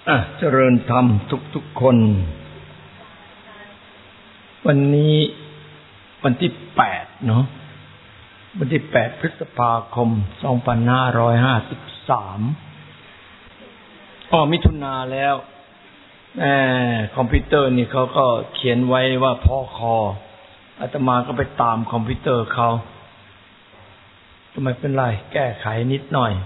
เจริญธรรมทุกคนวันนี้วันที่8เนาะวันที่8พฤษภาคม2553มิถุนาแล้วคอมพิวเตอร์นี่เขาก็เขียนไว้ว่าพคอาตมาก็ไปตามคอมพิวเตอร์เขาก็ไม่เป็นไรแก้ไขนิดหน่อย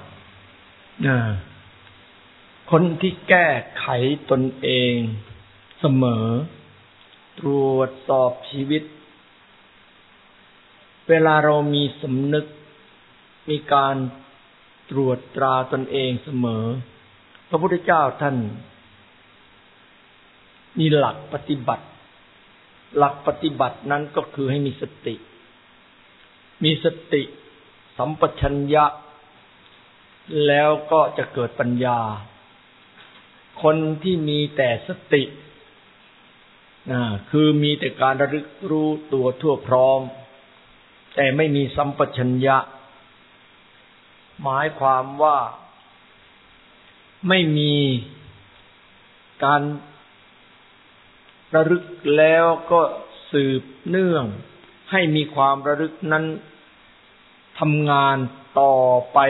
คนที่แก้ไขตนเองเสมอตรวจสอบชีวิตเวลาเรามีสำนึกมีการตรวจตราตนเองเสมอพระพุทธเจ้าท่านมีหลักปฏิบัตินั้นก็คือให้มีสติสัมปชัญญะแล้วก็จะเกิดปัญญาคนที่มีแต่สติคือมีแต่การระลึกรู้ตัวทั่วพร้อมแต่ไม่มีสัมปชัญญะหมายความว่าไม่มีการระลึกแล้วก็สืบเนื่องให้มีความระลึกนั้นทำงานต่อไป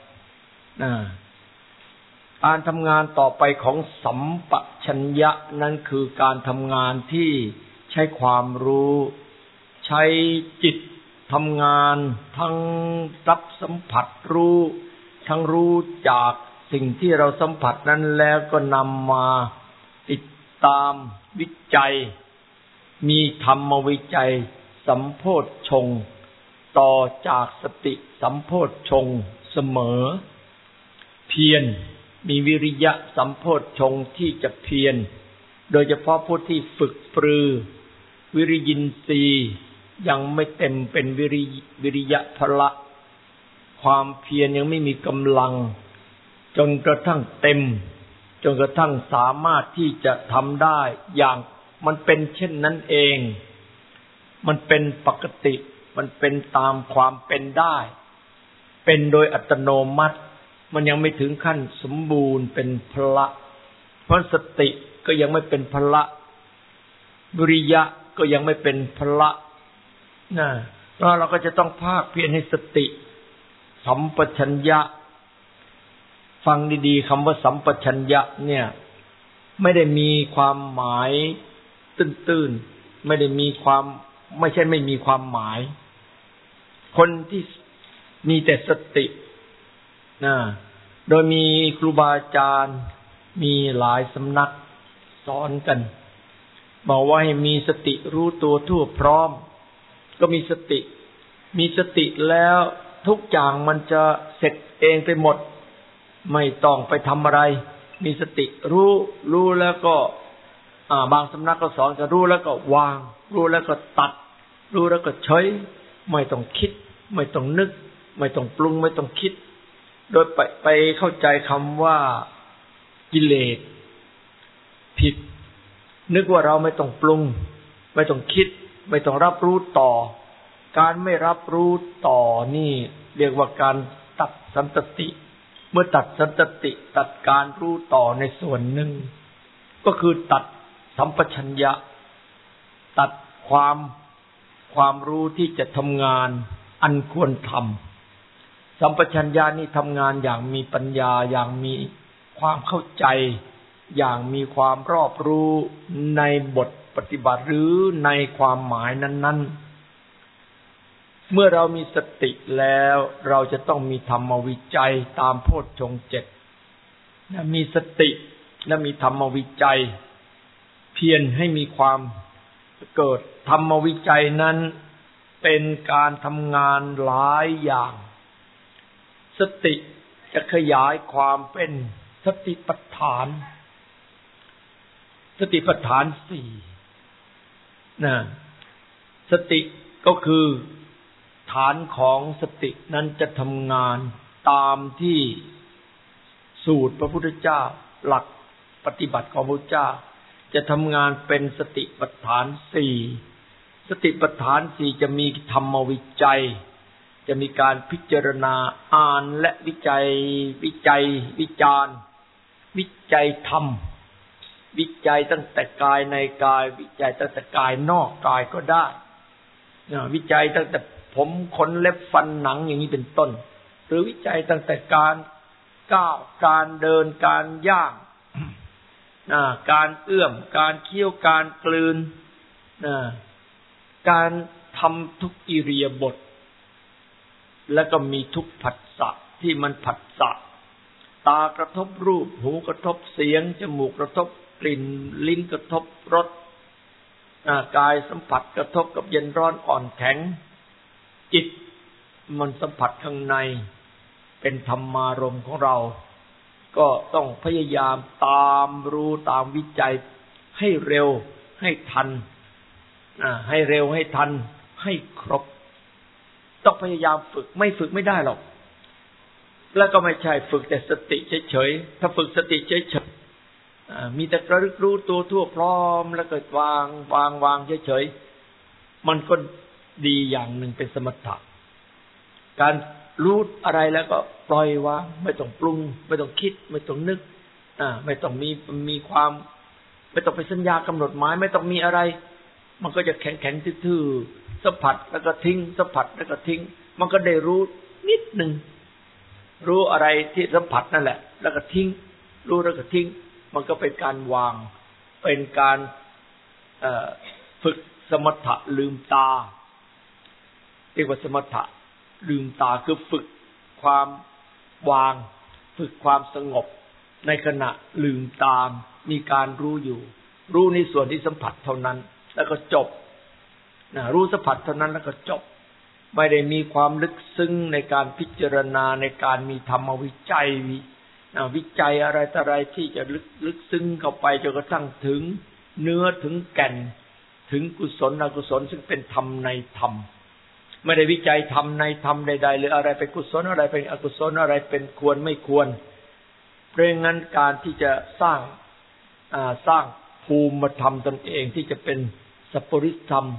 การทำงานต่อไปของสัมปชัญญะนั้นคือการทำงานที่ใช้ความรู้ใช้จิตทำงานทั้งรับสัมผัสรู้ทั้งรู้จากสิ่งที่เราสัมผัสนั้นแล้วก็นำมาติดตามวิจัยมีธรรมวิจัยสัมโพชฌงค์ต่อจากสติสัมโพชฌงค์เสมอเพียรมีวิริยะสัมโพชฌงค์ที่จะเพียรโดยเฉพาะผู้ที่ฝึกปรือวิริยินทรีย์ยังไม่เต็มเป็นวิริยะพละความเพียรยังไม่มีกำลังจนกระทั่งเต็มจนกระทั่งสามารถที่จะทำได้อย่างมันเป็นเช่นนั้นเองมันเป็นปกติมันเป็นตามความเป็นได้เป็นโดยอัตโนมัติมันยังไม่ถึงขั้นสมบูรณ์เป็นพละเพราะสติก็ยังไม่เป็นพละวิริยะก็ยังไม่เป็นพละแล้วเราก็จะต้องภาคเพียรให้สติสัมปชัญญะฟังดีๆคำว่าสัมปชัญญะเนี่ยไม่ได้มีความหมายตื้นๆไม่ใช่ไม่มีความหมายคนที่มีแต่สติโดยมีครูบาอาจารย์มีหลายสำนักสอนกันบอกว่าให้มีสติรู้ตัวทั่วพร้อมก็มีสติแล้วทุกอย่างมันจะเสร็จเองไปหมดไม่ต้องไปทำอะไรมีสติรู้แล้วก็บางสำนักก็สอนก็รู้แล้วก็วางรู้แล้วก็ตัดรู้แล้วก็เฉยไม่ต้องคิดไม่ต้องนึกไม่ต้องปรุงไม่ต้องคิดโดยไปเข้าใจคำว่ากิเลสผิดนึกว่าเราไม่ต้องปรุงไม่ต้องคิดไม่ต้องรับรู้ต่อการไม่รับรู้ต่อนี่เรียกว่าการตัดสันตติเมื่อตัดสันตติตัดการรู้ต่อในส่วนหนึ่งก็คือตัดสัมปชัญญะตัดความรู้ที่จะทำงานอันควรทำสัมปชัญญะนี่ทำงานอย่างมีปัญญาอย่างมีความเข้าใจอย่างมีความรอบรู้ในบทปฏิบัติหรือในความหมายนั้นๆเมื่อเรามีสติแล้วเราจะต้องมีธรรมวิจัยตามโพชฌงค์7มีสติและมีธรรมวิจัยเพียรให้มีความเกิดธรรมวิจัยนั้นเป็นการทำงานหลายอย่างสติจะขยายความเป็นสติปัฏฐาน4สติก็คือฐานของสตินั้นจะทำงานตามที่สูตรพระพุทธเจ้าหลักปฏิบัติของพระพุทธเจ้าจะทำงานเป็นสติปัฏฐาน4สติปัฏฐาน4จะมีธรรมวิจัยจะมีการพิจารณาอ่านและวิจารณ์วิจัยธรรมวิจัยตั้งแต่กายในกายวิจัยตั้งแต่กายนอกกายก็ได้วิจัยตั้งแต่ผมขนเล็บฟันหนังอย่างนี้เป็นต้นหรือวิจัยตั้งแต่การก้าวการเดินการย่างการเอื้อมการเคี้ยวการกลืนการทำทุกอิริยาบถแล้วก็มีทุกผัสสะที่มันผัสสะตากระทบรูปหูกระทบเสียงจมูกกระทบกลิ่นลิ้นกระทบรสกายสัมผัสกระทบกับเย็นร้อนอ่อนแข็งจิตมันสัมผัสข้างในเป็นธรรมารมณ์ของเราก็ต้องพยายามตามรู้ตามวิจัยให้เร็วให้ทันให้เร็วให้ทันให้ครบต้องพยายามฝึกไม่ฝึกไม่ได้หรอกแล้วก็ไม่ใช่ฝึกแต่สติเฉยๆถ้าฝึกสติเฉยๆมีแต่ระลึกรู้ตัวทั่วพร้อมแล้วก็วางเฉยๆมันก็ดีอย่างหนึ่งเป็นสมถะการรู้อะไรแล้วก็ปล่อยวางไม่ต้องปรุงไม่ต้องคิดไม่ต้องนึกไม่ต้องมีความไม่ต้องไปสัญญากำหนดหมายไม่ต้องมีอะไรมันก็จะแข็งๆทื่อๆสัมผัสแล้วก็ทิ้งสัมผัสแล้วก็ทิ้งมันก็ได้รู้นิดนึงรู้อะไรที่สัมผัสนั่นแหละแล้วก็ทิ้งรู้แล้วก็ทิ้งมันก็เป็นการวางเป็นการฝึกสมถะลืมตาเรียกว่าสมถะลืมตาคือฝึกความวางฝึกความสงบในขณะลืมตามีการรู้อยู่รู้ในส่วนที่สัมผัสเท่านั้นแล้วก็จบรู้สัมผัสเท่านั้นแล้วก็จบไม่ได้มีความลึกซึ้งในการพิจารณาในการมีธรรมวิจัยวิจัยอะไรต่ออะไรที่จะลึกซึ้งเข้าไปจนกระทั่งถึงเนื้อถึงแก่นถึงกุศลอกุศลซึ่งเป็นธรรมในธรรมไม่ได้วิจัยธรรมในธรรมใดๆหรืออะไรเป็นกุศลอะไรเป็นอกุศลอะไรเป็นควรไม่ควรเพราะงั้นการที่จะสร้างภูมิธรรมตนเองที่จะเป็นสัพพริสธรรม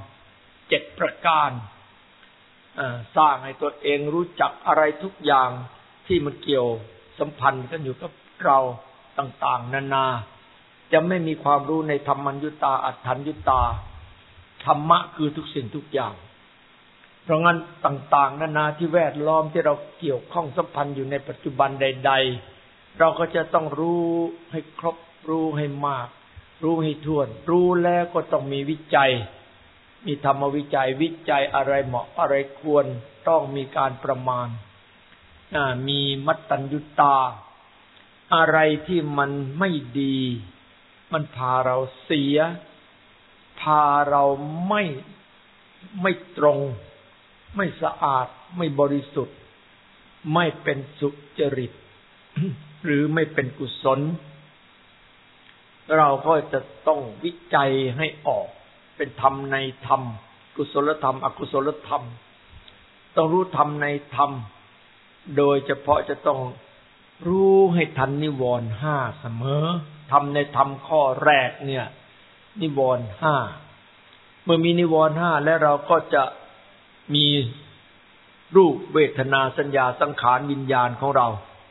7ประการสร้างให้ตัวเองรู้จักอะไรทุกอย่างที่มันเกี่ยวสัมพันธ์กันอยู่กับเราต่างๆนานาจะไม่มีความรู้ในธรรมัญญุตาอัฏฐัญญุตาธรรมะคือทุกสิ่งทุกอย่างเพราะงั้นต่างๆนานาที่แวดล้อมที่เราเกี่ยวข้องสัมพันธ์อยู่ในปัจจุบันใดๆเราก็จะต้องรู้ให้ครบรู้ให้มากรู้ให้ถ้วนรู้แล้วก็ต้องมีวิจัยมีธรรมวิจัยวิจัยอะไรเหมาะอะไรควรต้องมีการประมาณมีมัตตัญญุตาอะไรที่มันไม่ดีมันพาเราเสียพาเราไม่ตรงไม่สะอาดไม่บริสุทธิ์ไม่เป็นสุจริต หรือไม่เป็นกุศลเราก็จะต้องวิจัยให้ออกเป็นธรรมในธรรมกุศลธรรมอกุศลธรรมต้องรู้ธรรมในธรรมโดยเฉพาะจะต้องรู้ให้ทันนิวรณ์5เสมอธรรมในธรรมข้อแรกเนี่ยนิวรณ์5เมื่อมีนิวรณ์5แล้วเราก็จะมีรูปเวทนาสัญญาสังขารวิญญาณของเรา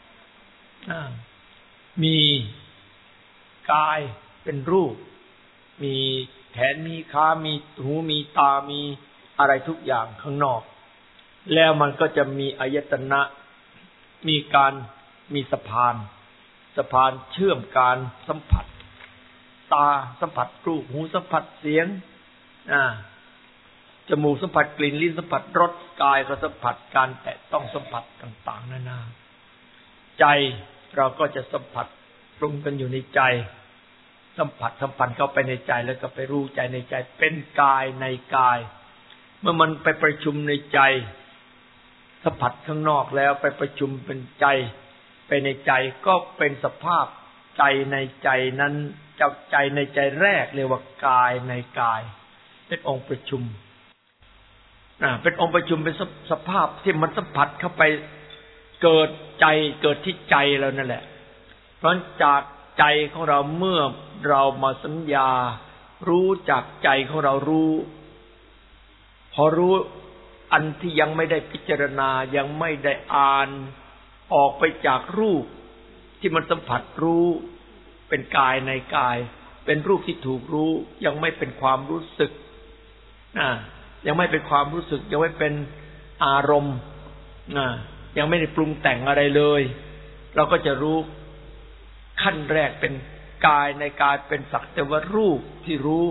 มีกายเป็นรูปมีแขนมีขามีหูมีตามีอะไรทุกอย่างข้างนอกแล้วมันก็จะมีอายตนะมีสะพานเชื่อมการสัมผัสตาสัมผัสรูปหูสัมผัสเสียงจมูกสัมผัสกลิ่นลิ้นสัมผัสรสกายก็สัมผัสการแตะต้องสัมผัสต่างๆนานาใจเราก็จะสัมผัสปรุงกันอยู่ในใจสัมผัสสัมพันธ์เข้าไปในใจแล้วก็ไปรู้ใจในใจเป็นกายในกายเมื่อมันไปประชุมในใจสัมผัสข้างนอกแล้วไปประชุมเป็นใจไปในใจก็เป็นสภาพใจในใจนั้นใจในใจแรกเรียกว่ากายในกายเป็นองค์ประชุมเป็นองค์ประชุมเป็นสภาพที่มันสัมผัสเข้าไปเกิดใจเกิดที่ใจแล้วนั่นแหละเพราะจากใจของเราเมื่อเรามาสัญญารู้จักใจของเรารู้พอรู้อันที่ยังไม่ได้พิจารณายังไม่ได้อ่านออกไปจากรูปที่มันสัมผัสรู้เป็นกายในกายเป็นรูปที่ถูกรู้ยังไม่เป็นความรู้สึกยังไม่เป็นความรู้สึกยังไม่เป็นอารมณ์ยังไม่ได้ปรุงแต่งอะไรเลยเราก็จะรู้ขั้นแรกเป็นกายในกายเป็นสักแต่ว่ารูปที่รู้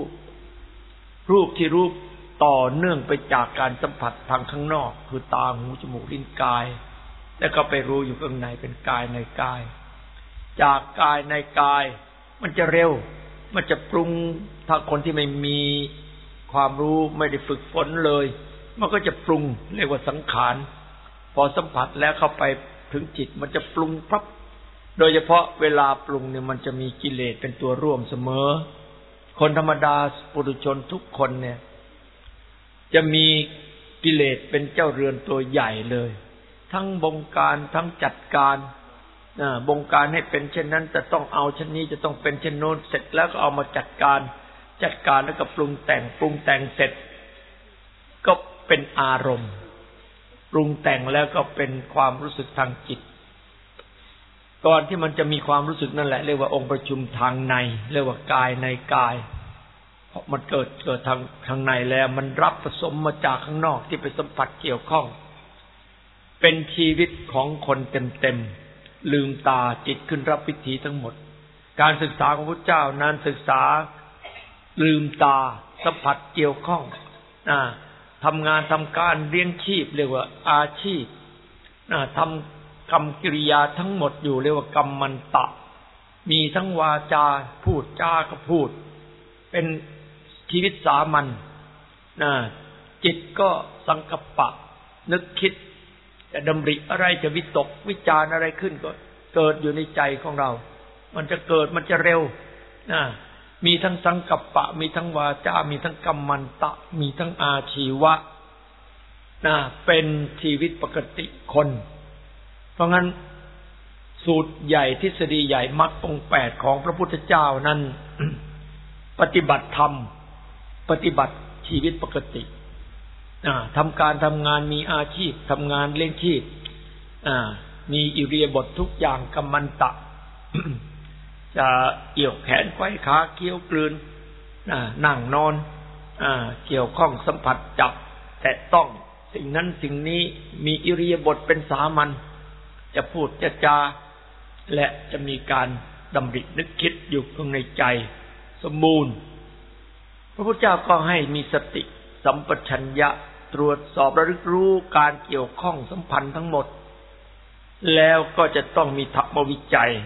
ต่อเนื่องไปจากการสัมผัสทางข้างนอกคือตาหูจมูกลิ้นกายแล้วก็ไปรู้อยู่ข้างในเป็นกายในกายจากกายในกายมันจะเร็วมันจะปรุงถ้าคนที่ไม่มีความรู้ไม่ได้ฝึกฝนเลยมันก็จะปรุงเรียกว่าสังขารพอสัมผัสแล้วเข้าไปถึงจิตมันจะปรุงปั๊บโดยเฉพาะเวลาปรุงเนี่ยมันจะมีกิเลสเป็นตัวร่วมเสมอคนธรรมดาปุถุชนทุกคนเนี่ยจะมีกิเลสเป็นเจ้าเรือนตัวใหญ่เลยทั้งบงการทั้งจัดการบงการให้เป็นเช่นนั้นจะต้องเอาเช่นนี้จะต้องเป็นเช่นโน้นเสร็จแล้วก็เอามาจัดการแล้วก็ปรุงแต่งเสร็จก็เป็นอารมณ์ปรุงแต่งแล้วก็เป็นความรู้สึกทางจิตก่อนที่มันจะมีความรู้สึกนั่นแหละเรียกว่าองค์ประชุมทางในเรียกว่ากายในกายเพราะมันเกิดทางในแล้วมันรับผสมมาจากข้างนอกที่ไปสัมผัสเกี่ยวข้องเป็นชีวิตของคนเต็มๆลืมตาจิตขึ้นรับวิถีทั้งหมดการศึกษาของพระเจ้านั้นศึกษาลืมตาสัมผัสเกี่ยวข้องทำงานทำการเลี้ยงชีพเรียกว่าอาชีพทำกรรมกิริยาทั้งหมดอยู่เรียกว่ากรรมมันตะมีทั้งวาจาพูดจาก็พูดเป็นชีวิตสามัญจิตก็สังกัปปะนึกคิดจะดำริอะไรจะวิตกวิจารอะไรขึ้นก็เกิดอยู่ในใจของเรามันจะเกิดมันจะเร็วมีทั้งสังกัปปะมีทั้งวาจามีทั้งกัมมันตะมีทั้งอาชีวะเป็นชีวิตปกติคนเพราะงั้นสูตรใหญ่ทฤษฎีใหญ่มรรคองค์8ของพระพุทธเจ้านั้น ปฏิบัติธรรมปฏิบัติชีวิตปกติทำการทำงานมีอาชีพทำงานเลี้ยงชีพมีอิริยาบถทุกอย่างกัมมันตะ จะเกี่ยวแขนไขว้ขาเคี้ยวกลืนนั่งนอนเกี่ยวข้องสัมผัสจับแตะต้องสิ่งนั้นสิ่งนี้มีอิริยาบถเป็นสามัญจะพูดจะจาและจะมีการดำรินึกคิดอยู่ข้างในใจสมบูรณ์พระพุทธเจ้าก็ให้มีสติสัมปชัญญะตรวจสอบระลึกรู้การเกี่ยวข้องสัมพันธ์ทั้งหมดแล้วก็จะต้องมีธรรมวิจัย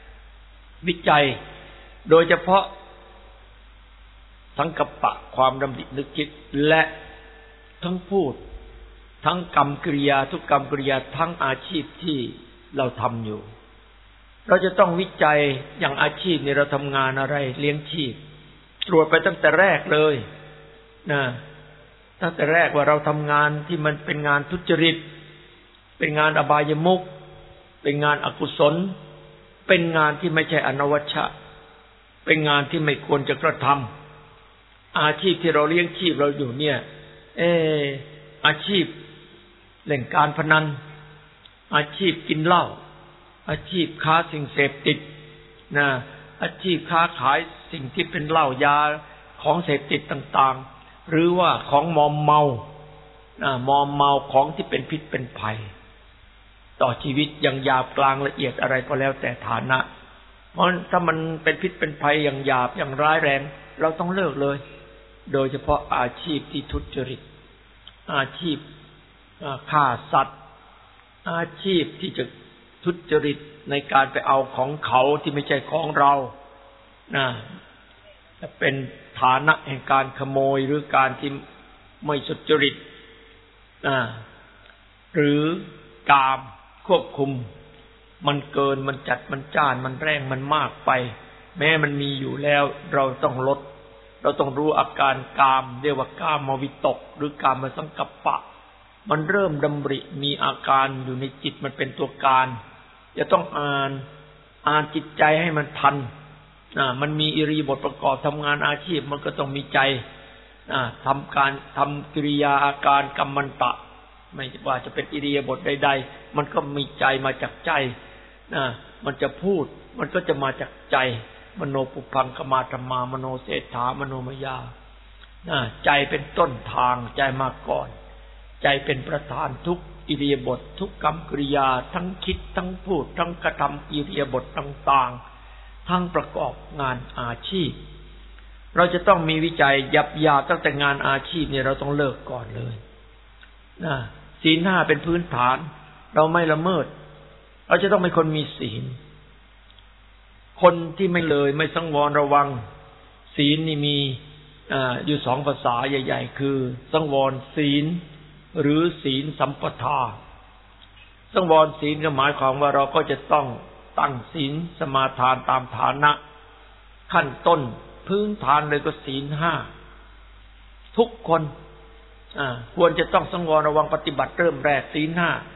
โดยเฉพาะสังกัปปะความดำรินึกคิดและทั้งพูดทั้งกรรมกิริยาทุกกรรมกิริยาทั้งอาชีพที่เราทำอยู่เราจะต้องวิจัยอย่างอาชีพนี่เราทำงานอะไรเลี้ยงชีพตรวจไปตั้งแต่แรกเลยตั้งแต่แรกว่าเราทำงานที่มันเป็นงานทุจริตเป็นงานอบายมุขเป็นงานอกุศลเป็นงานที่ไม่ใช่อนวัชชะเป็นงานที่ไม่ควรจะกระทำอาชีพที่เราเลี้ยงชีพเราอยู่เนี่ยอาชีพเล่นการพนันอาชีพกินเหล้าอาชีพค้าสิ่งเสพติดอาชีพค้าขายสิ่งที่เป็นเหล้ายาของเสพติดต่างๆหรือว่าของมอมเมาของที่เป็นพิษเป็นภัยต่อชีวิตอย่างหยาบกลางละเอียดอะไรก็แล้วแต่ฐานะเพราะถ้ามันเป็นพิษเป็นภัยอย่างหยาบอย่างร้ายแรงเราต้องเลิกเลยโดยเฉพาะอาชีพที่ทุจริตอาชีพฆ่าสัตว์อาชีพที่จะทุจริตในการไปเอาของเขาที่ไม่ใช่ของเราจะเป็นฐานะแห่งการขโมยหรือการที่ไม่สุจริตหรือกามควบคุมมันเกินมันจัดมันจ้านมันแรงมันมากไปแม้มันมีอยู่แล้วเราต้องลดเราต้องรู้อาการกามเรียกว่ากามวิตกหรือกามสังกัปปะมันเริ่มดำริมีอาการอยู่ในจิตมันเป็นตัวการจะต้องอ่านจิตใจให้มันทันมันมีอิริยาบถประกอบทำงานอาชีพมันก็ต้องมีใจทำกิริยาอาการกัมมันตะไม่ว่าจะเป็นอิริยาบถใดๆมันก็มีใจมาจากใจมันจะพูดมันก็จะมาจากใจมโนปุพังคมาธรรมามโนเศรษฐามโนมยาใจเป็นต้นทางใจมาก่อนใจเป็นประธานทุกอิริยาบถทุกกรรมกริยาทั้งคิดทั้งพูดทั้งกระทำอิริยาบถต่างๆทั้งประกอบงานอาชีพเราจะต้องมีวิจัยหยับๆตั้งแต่งานอาชีพเนี่ยเราต้องเลิกก่อนเลยศีล 5เป็นพื้นฐานเราไม่ละเมิดเราจะต้องเป็นคนมีศีลคนที่ไม่เลยไม่สังวรระวังศีลนี่มีอยู่2ภาษาใหญ่ๆคือสังวรศีลหรือศีลสัมปทาสังวรศีลก็หมายความว่าเราก็จะต้องตั้งศีลสมาทานตามฐานะขั้นต้นพื้นฐานเลยก็ศีล 5ทุกคนควรจะต้องสังวรระวังปฏิบัติเริ่มแรกศีล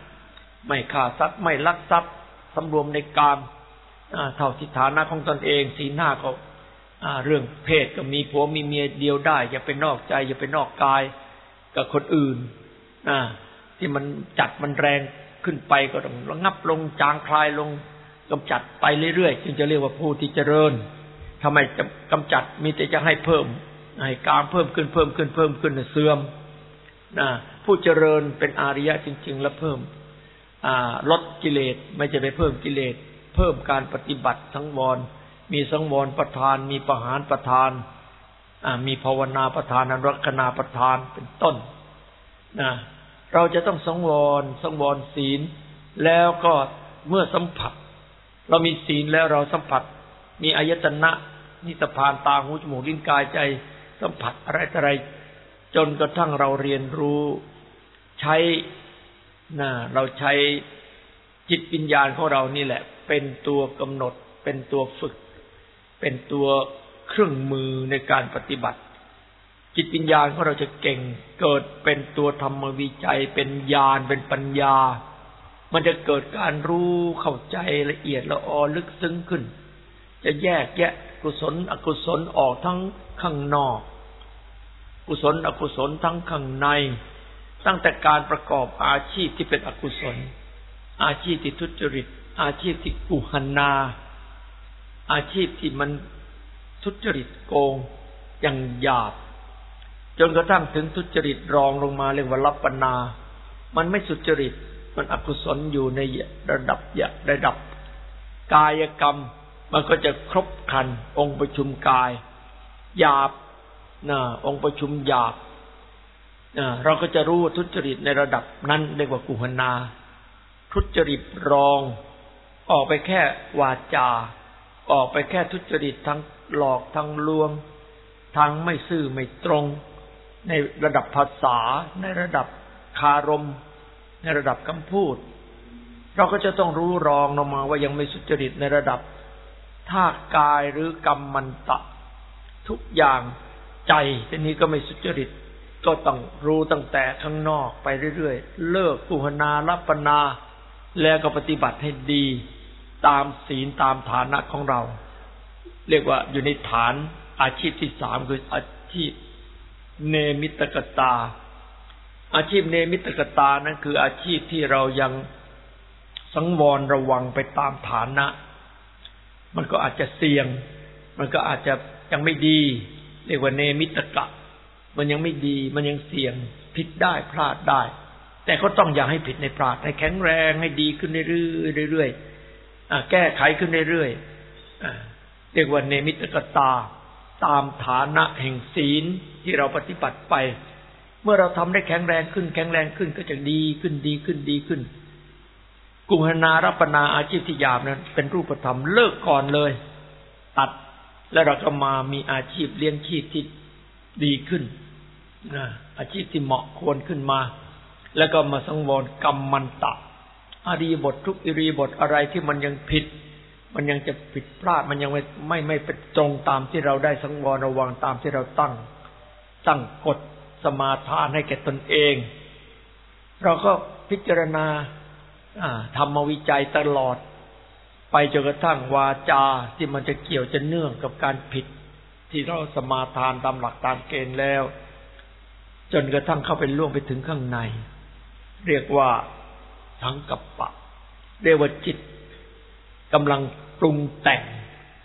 5ไม่ฆ่าสัตว์ไม่ลักทรัพย์สำรวมในกามเท่าที่ฐานะของตนเองศีล 5ก็เรื่องเพศก็มีผัวมีเมียเดียวได้อย่าไปนอกใจอย่าไปนอกกายกับคนอื่นที่มันจัดมันแรงขึ้นไปก็ต้องระงับลงจางคลายลงกำจัดไปเรื่อยๆจึงจะเรียกว่าผู้ที่เจริญทำไมจะกำจัดมีแต่จะให้เพิ่มให้กามเพิ่มขึ้นเสื่อมผู้เจริญเป็นอริยะจริงๆแล้วเพิ่มลดกิเลสไม่ใช่ไปเพิ่มกิเลสเพิ่มการปฏิบัติสังวรมีสังวรประทานมีปหานประทานมีภาวนาประทานอนุรักษณาประทานเป็นต้นเราจะต้องสังวรศีลแล้วก็เมื่อสัมผัสเรามีศีลแล้วเราสัมผัสมีอายตนะนิพพานตาหูจมูกลิ้นกายใจสัมผัสอะไรจนกระทั่งเราเรียนรู้ใช้เราใช้จิตวิญญาณของเรานี่แหละเป็นตัวกำหนดเป็นตัวฝึกเป็นตัวเครื่องมือในการปฏิบัติจิตวิญญาณของเราจะเก่งเกิดเป็นตัวธรรมวิจัยเป็นญาณเป็นปัญญามันจะเกิดการรู้เข้าใจละเอียดละออลึกซึ้งขึ้นจะแยกแยะกุศลอกุศลออกทั้งข้างนอกกุศลอกุศลทั้งข้างในตั้งแต่การประกอบอาชีพที่เป็นอกุศลอาชีพที่ทุจริตอาชีพที่กุหนาอาชีพที่มันทุจริตโกงอย่างหยาบจนกระทั่งถึงทุจริตรองลงมาเรียกว่าลัปปนามันไม่สุจริตมันอกุศลอยู่ในระดับกายกรรมมันก็จะครบครันองค์ประชุมกายหยาบองค์ประชุมหยาบเราก็จะรู้ทุจริตในระดับนั้นเรียกว่ากุหนาทุจริตรองออกไปแค่วาจาออกไปแค่ทุจริตทั้งหลอกทั้งลวงทั้งไม่ซื่อไม่ตรงในระดับภาษาในระดับคารมในระดับคำพูดเราก็จะต้องรู้รองลงมาว่ายังไม่สุจริตในระดับท่ากายหรือกรรมมันตะทุกอย่างใจทีนี้ก็ไม่สุจริตก็ต้องรู้ตั้งแต่ข้างนอกไปเรื่อยๆเลิกกุหนาลัปปนาแล้วก็ปฏิบัติให้ดีตามศีลตามฐานะของเราเรียกว่าอยู่ในฐานอาชีพที่3คืออาชีพเนมิตกตาอาชีพเนมิตกตานั้นคืออาชีพที่เรายังสังวรระวังไปตามฐานะมันก็อาจจะเสี่ยงมันก็อาจจะยังไม่ดีเรียกว่าเนมิตกะมันยังไม่ดีมันยังเสี่ยงผิดได้พลาดได้แต่ก็ต้องอย่าให้ผิดในพลาดให้แข็งแรงให้ดีขึ้นเรื่อยๆแก้ไขขึ้นเรื่อยๆเรียกว่าเนมิตกตาตามฐานะแห่งศีลที่เราปฏิบัติไปเมื่อเราทำได้แข็งแรงขึ้นก็จะดีขึ้นกุหนารัปปนาอาชีพที่หยาบนั้นเป็นรูปธรรมเลิกก่อนเลยตัดแล้วเราก็มามีอาชีพเลี้ยงชีพที่ดีขึ้นอาชีพที่เหมาะควรขึ้นมาแล้วก็มาสังวรกรรมมันตะอริยบททุกอิริยบทอะไรที่มันยังผิดมันยังจะผิดพลาดมันยังไม่เป็นตรงตามที่เราได้สังวรระวังตามที่เราตั้งกฎสมาทานให้แก่ตนเองเราก็พิจารณาธรรมวิจัยตลอดไปจนกระทั่งวาจาที่มันจะเกี่ยวจะเนื่องกับการผิดที่เราสมาทานตามหลักตามเกณฑ์แล้วจนกระทั่งเข้าไปล่วงไปถึงข้างในเรียกว่าสังกัปปะเรียกว่าจิตกำลังปรุงแต่ง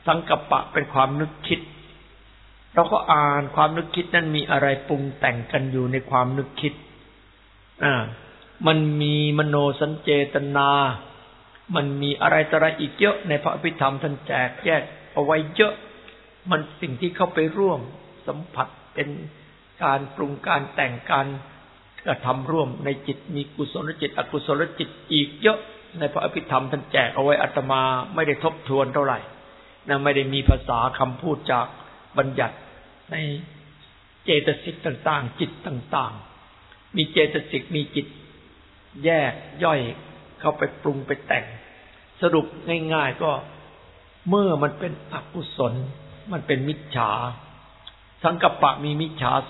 สังกัปปะเป็นความนึกคิดเราก็อ่านความนึกคิดนั้นมีอะไรปรุงแต่งกันอยู่ในความนึกคิดมันมีมโนสัญเจตนามันมีอะไรต่ออะไรอีกเยอะในพระอภิธรรมท่านแจกแยกเอาไว้เยอะมันสิ่งที่เข้าไปร่วมสัมผัสเป็นการปรุงการแต่งการกระทำร่วมในจิตมีกุศลจิตอกุศลจิตอีกเยอะในพระอภิธรรมท่านแจกเอาไว้อาตมาไม่ได้ทบทวนเท่าไหร่นะไม่ได้มีภาษาคำพูดจากบัญญัติในเจตสิกต่างๆจิตต่างๆมีเจตสิกมีจิตแยกย่อยเข้าไปปรุงไปแต่งสรุปง่ายๆก็เมื่อมันเป็นอกุศลมันเป็นมิจฉาสังกัปปะมีมิจฉา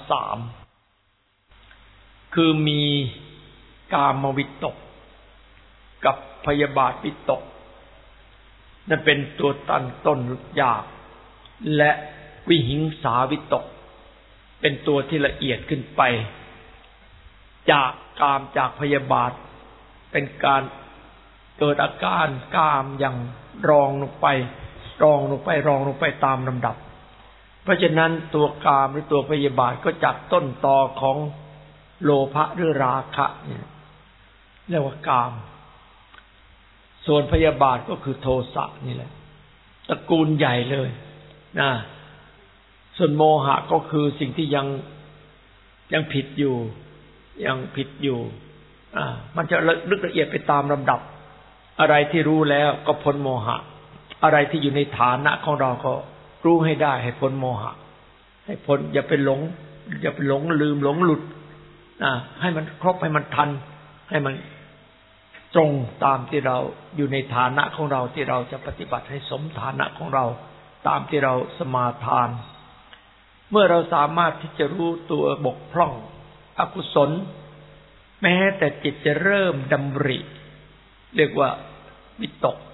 3คือมีกามวิตกกับพยาบาทวิตกนั่นเป็นตัวตั้งต้นหยาบและวิหิงสาวิตกเป็นตัวที่ละเอียดขึ้นไปจากกามจากพยาบาทเป็นการเกิดอาการกามอย่างรองลงไปรองลงไปรองลงไปตามลำดับเพราะฉะนั้นตัวกามหรือตัวพยาบาทก็จากต้นตอของโลภะหรือราคะเนี่ยเรียกว่ากามส่วนพยาบาทก็คือโทสะนี่แหละตระกูลใหญ่เลยนะส่วนโมหะก็คือสิ่งที่ยังผิดอยู่ยังผิดอยู่มันจะลึกละเอียดไปตามลำดับอะไรที่รู้แล้วก็พ้นโมหะอะไรที่อยู่ในฐานะของเราก็รู้ให้ได้ให้พ้นโมหะให้พ้นอย่าไปหลงลืมหลงหลุดให้มันครบให้มันทันให้มันตรงตามที่เราอยู่ในฐานะของเราที่เราจะปฏิบัติให้สมฐานะของเราตามที่เราสมาทานเมื่อเราสามารถที่จะรู้ตัวบกพร่องอกุศลแม้แต่จิตจะเริ่มดำริเรียกว่าวิตก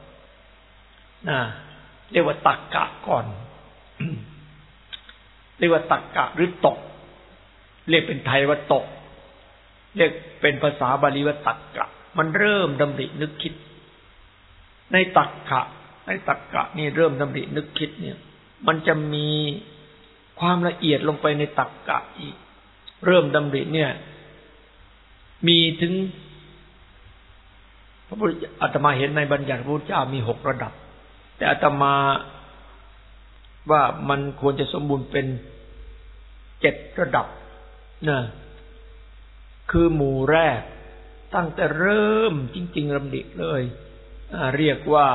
เรียกว่าตักกะก่อน เรียกว่าตักกะหรือตกเรียกเป็นไทยว่าตกเรียกเป็นภาษาบาลีว่าตักกะมันเริ่มดำรินึกคิดในตักกะนี่เริ่มดำรินึกคิดเนี่ยมันจะมีความละเอียดลงไปในตักกะอีกเริ่มดำริเนี่ยมีถึงพระพุทธอาตมาเห็นในบัญญัติพระพุทธเจ้ามี6ระดับแต่อาตมาว่ามันควรจะสมบูรณ์เป็น7ระดับนะคือหมู่แรกตั้งแต่เริ่มจริงๆดำริเลยเรียกว่า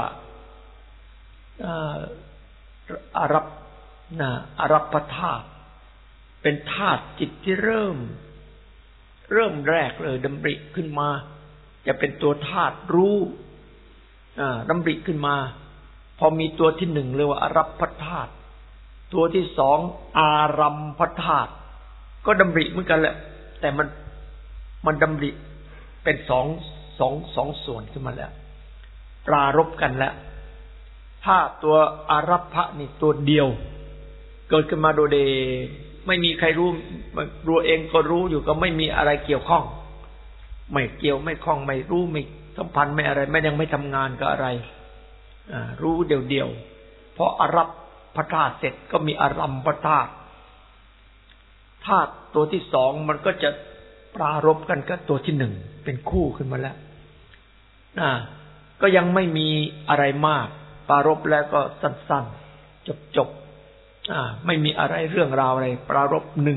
อารัปปธาตุเป็นธาตุจิตที่เริ่มแรกเลยดำริขึ้นมาจะเป็นตัวธาตุรู้ดำริขึ้นมาพอมีตัวที่1เรียกว่าอารัปปธาตุตัวที่2อารัมภธาตุก็ดำริเหมือนกันแหละแต่มันดำริเป็นสองส่วนขึ้นมาแล้วปรารภกันแล้วถ้าตัวอารัปภะนี่ตัวเดียวเกิดขึ้นมาโดยเดไม่มีใครรู้เองก็รู้อยู่ก็ไม่มีอะไรเกี่ยวข้องไม่เกี่ยวไม่ข้องไม่รู้ไม่สัมพันธ์ไม่อะไรไม่ยังไม่ทำงานกับอะไรรู้เดียวพออารัปภธาตุเสร็จก็มีอารัมภธาตุธาตุตัวที่2มันก็จะปรารภกันกับตัวที่1เป็นคู่ขึ้นมาแล้วก็ยังไม่มีอะไรมากปรารภแล้วก็สั้นๆจบไม่มีอะไรเรื่องราวอะไรปรารภ1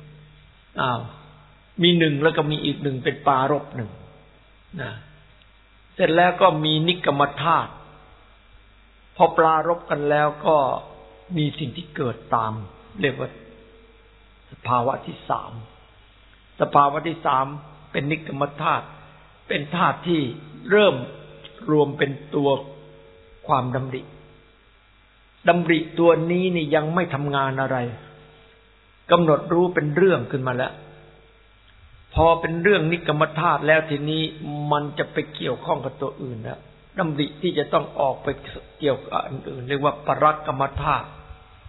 มี1แล้วก็มีอีก1เป็นปรารภ1เสร็จแล้วก็มีนิกรรมธาตุพอปรารภกันแล้วก็มีสิ่งที่เกิดตามเรียกว่าสภาวะที่3สภาวะที่3เป็นนิกรรมธาตุเป็นธาตุที่เริ่มรวมเป็นตัวความดำริตัวนี้นี่ยังไม่ทำงานอะไรกำหนดรู้เป็นเรื่องขึ้นมาแล้วพอเป็นเรื่องนิกรรมธาตุแล้วทีนี้มันจะไปเกี่ยวข้องกับตัวอื่นแล้วดำริที่จะต้องออกไปเกี่ยวกับอันอื่นเรียกว่าปรักกรรมธาตุ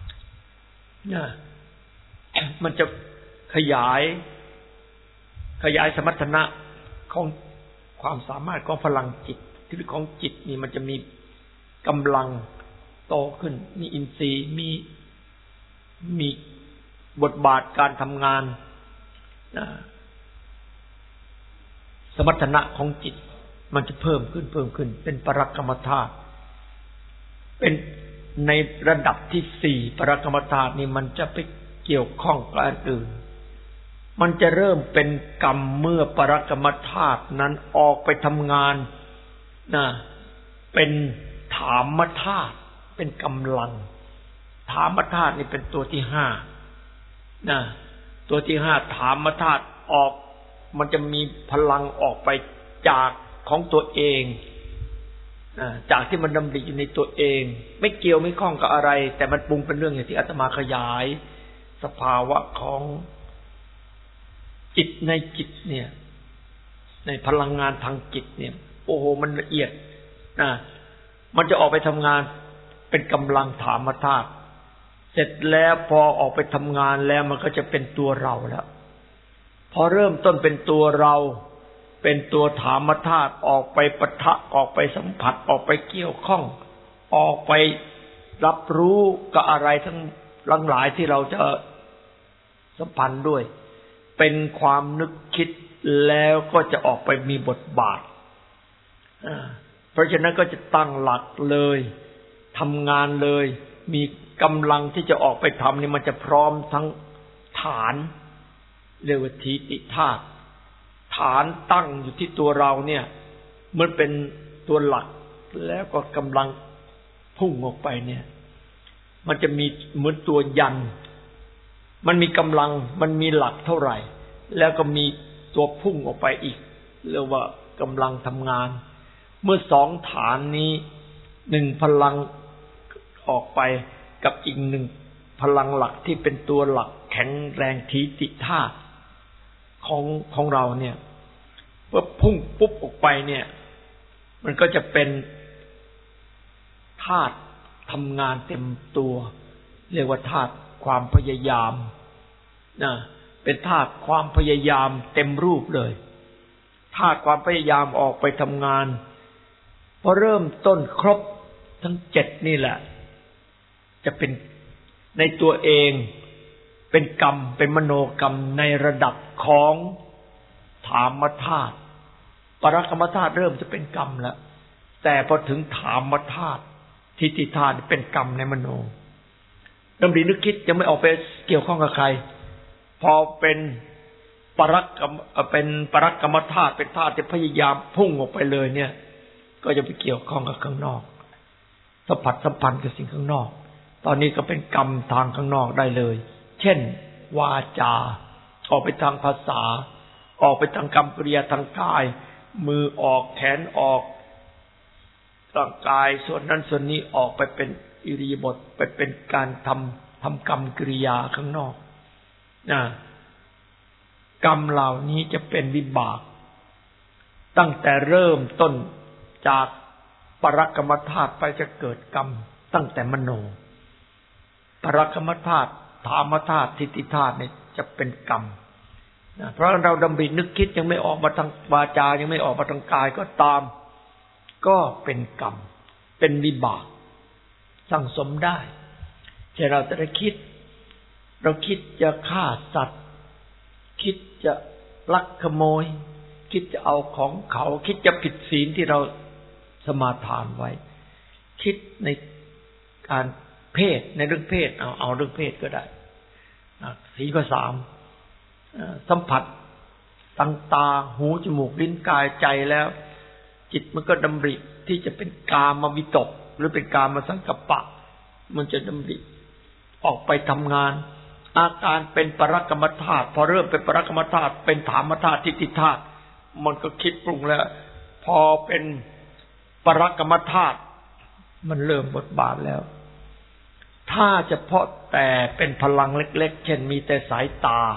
มันจะขยายสมรรถนะของความสามารถของพลังจิตที่ของจิตนี่มันจะมีกำลังโตขึ้นมีอินทรีย์มีบทบาทการทำงานสมรรถนะของจิตมันจะเพิ่มขึ้นเป็นปรักกรรมธาตุเป็นในระดับที่สี่ปรักกรรมธาตุนี่มันจะไปเกี่ยวข้องกับอันอื่นมันจะเริ่มเป็นกรรมเมื่อปรักกรรมธาตุนั้นออกไปทำงานเป็นธรรมธาตุเป็นกำลังธรรมธาตุนี่เป็นตัวที่ห้าตัวที่ห้าธรรมธาตุออกมันจะมีพลังออกไปจากของตัวเองจากที่มันดำริอยู่ในตัวเองไม่เกี่ยวไม่ข้องกับอะไรแต่มันปรุงเป็นเรื่องอย่างที่อาตมาขยายสภาวะของจิตในจิตเนี่ยในพลังงานทางจิตเนี่ยโอ้โหมันละเอียดมันจะออกไปทำงานเป็นกำลังธรรมธาตุเสร็จแล้วพอออกไปทำงานแล้วมันก็จะเป็นตัวเราแล้วพอเริ่มต้นเป็นตัวเราเป็นตัวธรรมธาตุออกไปปะทะออกไปสัมผัสออกไปเกี่ยวข้องออกไปรับรู้กับอะไรทั้งหลายที่เราจะสัมพันธ์ด้วยเป็นความนึกคิดแล้วก็จะออกไปมีบทบาทเพราะฉะนั้นก็จะตั้งหลักเลยทำงานเลยมีกำลังที่จะออกไปทำนี่มันจะพร้อมทั้งฐานเรียกว่าทีติธาตุฐานตั้งอยู่ที่ตัวเราเนี่ยมันเป็นตัวหลักแล้วก็กำลังพุ่งออกไปเนี่ยมันจะมีเหมือนตัวยันมันมีกำลังมันมีหลักเท่าไหร่แล้วก็มีตัวพุ่งออกไปอีกเรียกว่ากำลังทำงานเมื่อสองฐานนี้หนึ่งพลังออกไปกับอีกหนึ่งพลังหลักที่เป็นตัวหลักแข็งแรงทีติธาตุของเราเนี่ยเมื่อพุ่งปุ๊บออกไปเนี่ยมันก็จะเป็นธาตุทำงานเต็มตัวเรียกว่าธาตุความพยายามเป็นธาตุความพยายามเต็มรูปเลยธาตุความพยายามออกไปทำงานพอเริ่มต้นครบทั้งเจ็ดนี่แหละจะเป็นในตัวเองเป็นกรรมเป็นมโนกรรมในระดับของธรรมธาตุปรักกรรมธาตุเริ่มจะเป็นกรรมแล้วแต่พอถึงธรรมธาตุทิฏฐิธาตุเป็นกรรมในมโนดำรินึกคิดยังไม่ออกไปเกี่ยวข้องกับใครพอเป็นปรักกรรมธาตุเป็นธาตุที่พยายามพุ่งออกไปเลยเนี่ยก็จะไปเกี่ยวข้องกับข้างนอกสัมผัสสัมพันธ์กับสิ่งข้างนอกตอนนี้ก็เป็นกรรมทางข้างนอกได้เลยเช่นวาจาออกไปทางภาษาออกไปทางกรรมกริยาทางกายมือออกแขนออกร่างกายส่วนนั้นส่วนนี้ออกไปเป็นอิริยาบถไปเป็นการทำกรรมกริยาข้างนอกกรรมเหล่านี้จะเป็นวิบากตั้งแต่เริ่มต้นจากปรักกรรมธาตุไปจะเกิดกรรมตั้งแต่มโนปรักกรรมธาตุธรรมธาตุทิฏฐิธาตุเนี่ยจะเป็นกรรมเพราะเราดำรินึกคิดยังไม่ออกมาทางวาจายังไม่ออกมาทางกายก็ตามก็เป็นกรรมเป็นวิบากสั่งสมได้แต่เราจะได้คิดเราคิดจะฆ่าสัตว์คิดจะลักขโมยคิดจะเอาของเขาคิดจะผิดศีลที่เราสมาทานไว้คิดในการเพศในเรื่องเพศเอาเรื่องเพศก็ได้สีก็สามสัมผัสทางตาหูจมูกลิ้นกายใจแล้วจิตมันก็ดำริที่จะเป็นกามวิตกหรือเป็นกามสังกัปปะมันจะดำริออกไปทำงานอาการเป็นปรักกรรมธาตุพอเริ่มเป็นปรักกรรมธาตุเป็นธรรมธาตุทิฏฐิธาตุมันก็คิดปรุงแล้วพอเป็นปรักกรรมธาตุมันเริ่มบทบาทแล้วถ้าเฉพาะแต่เป็นพลังเล็กๆเช่นมีแต่สายตา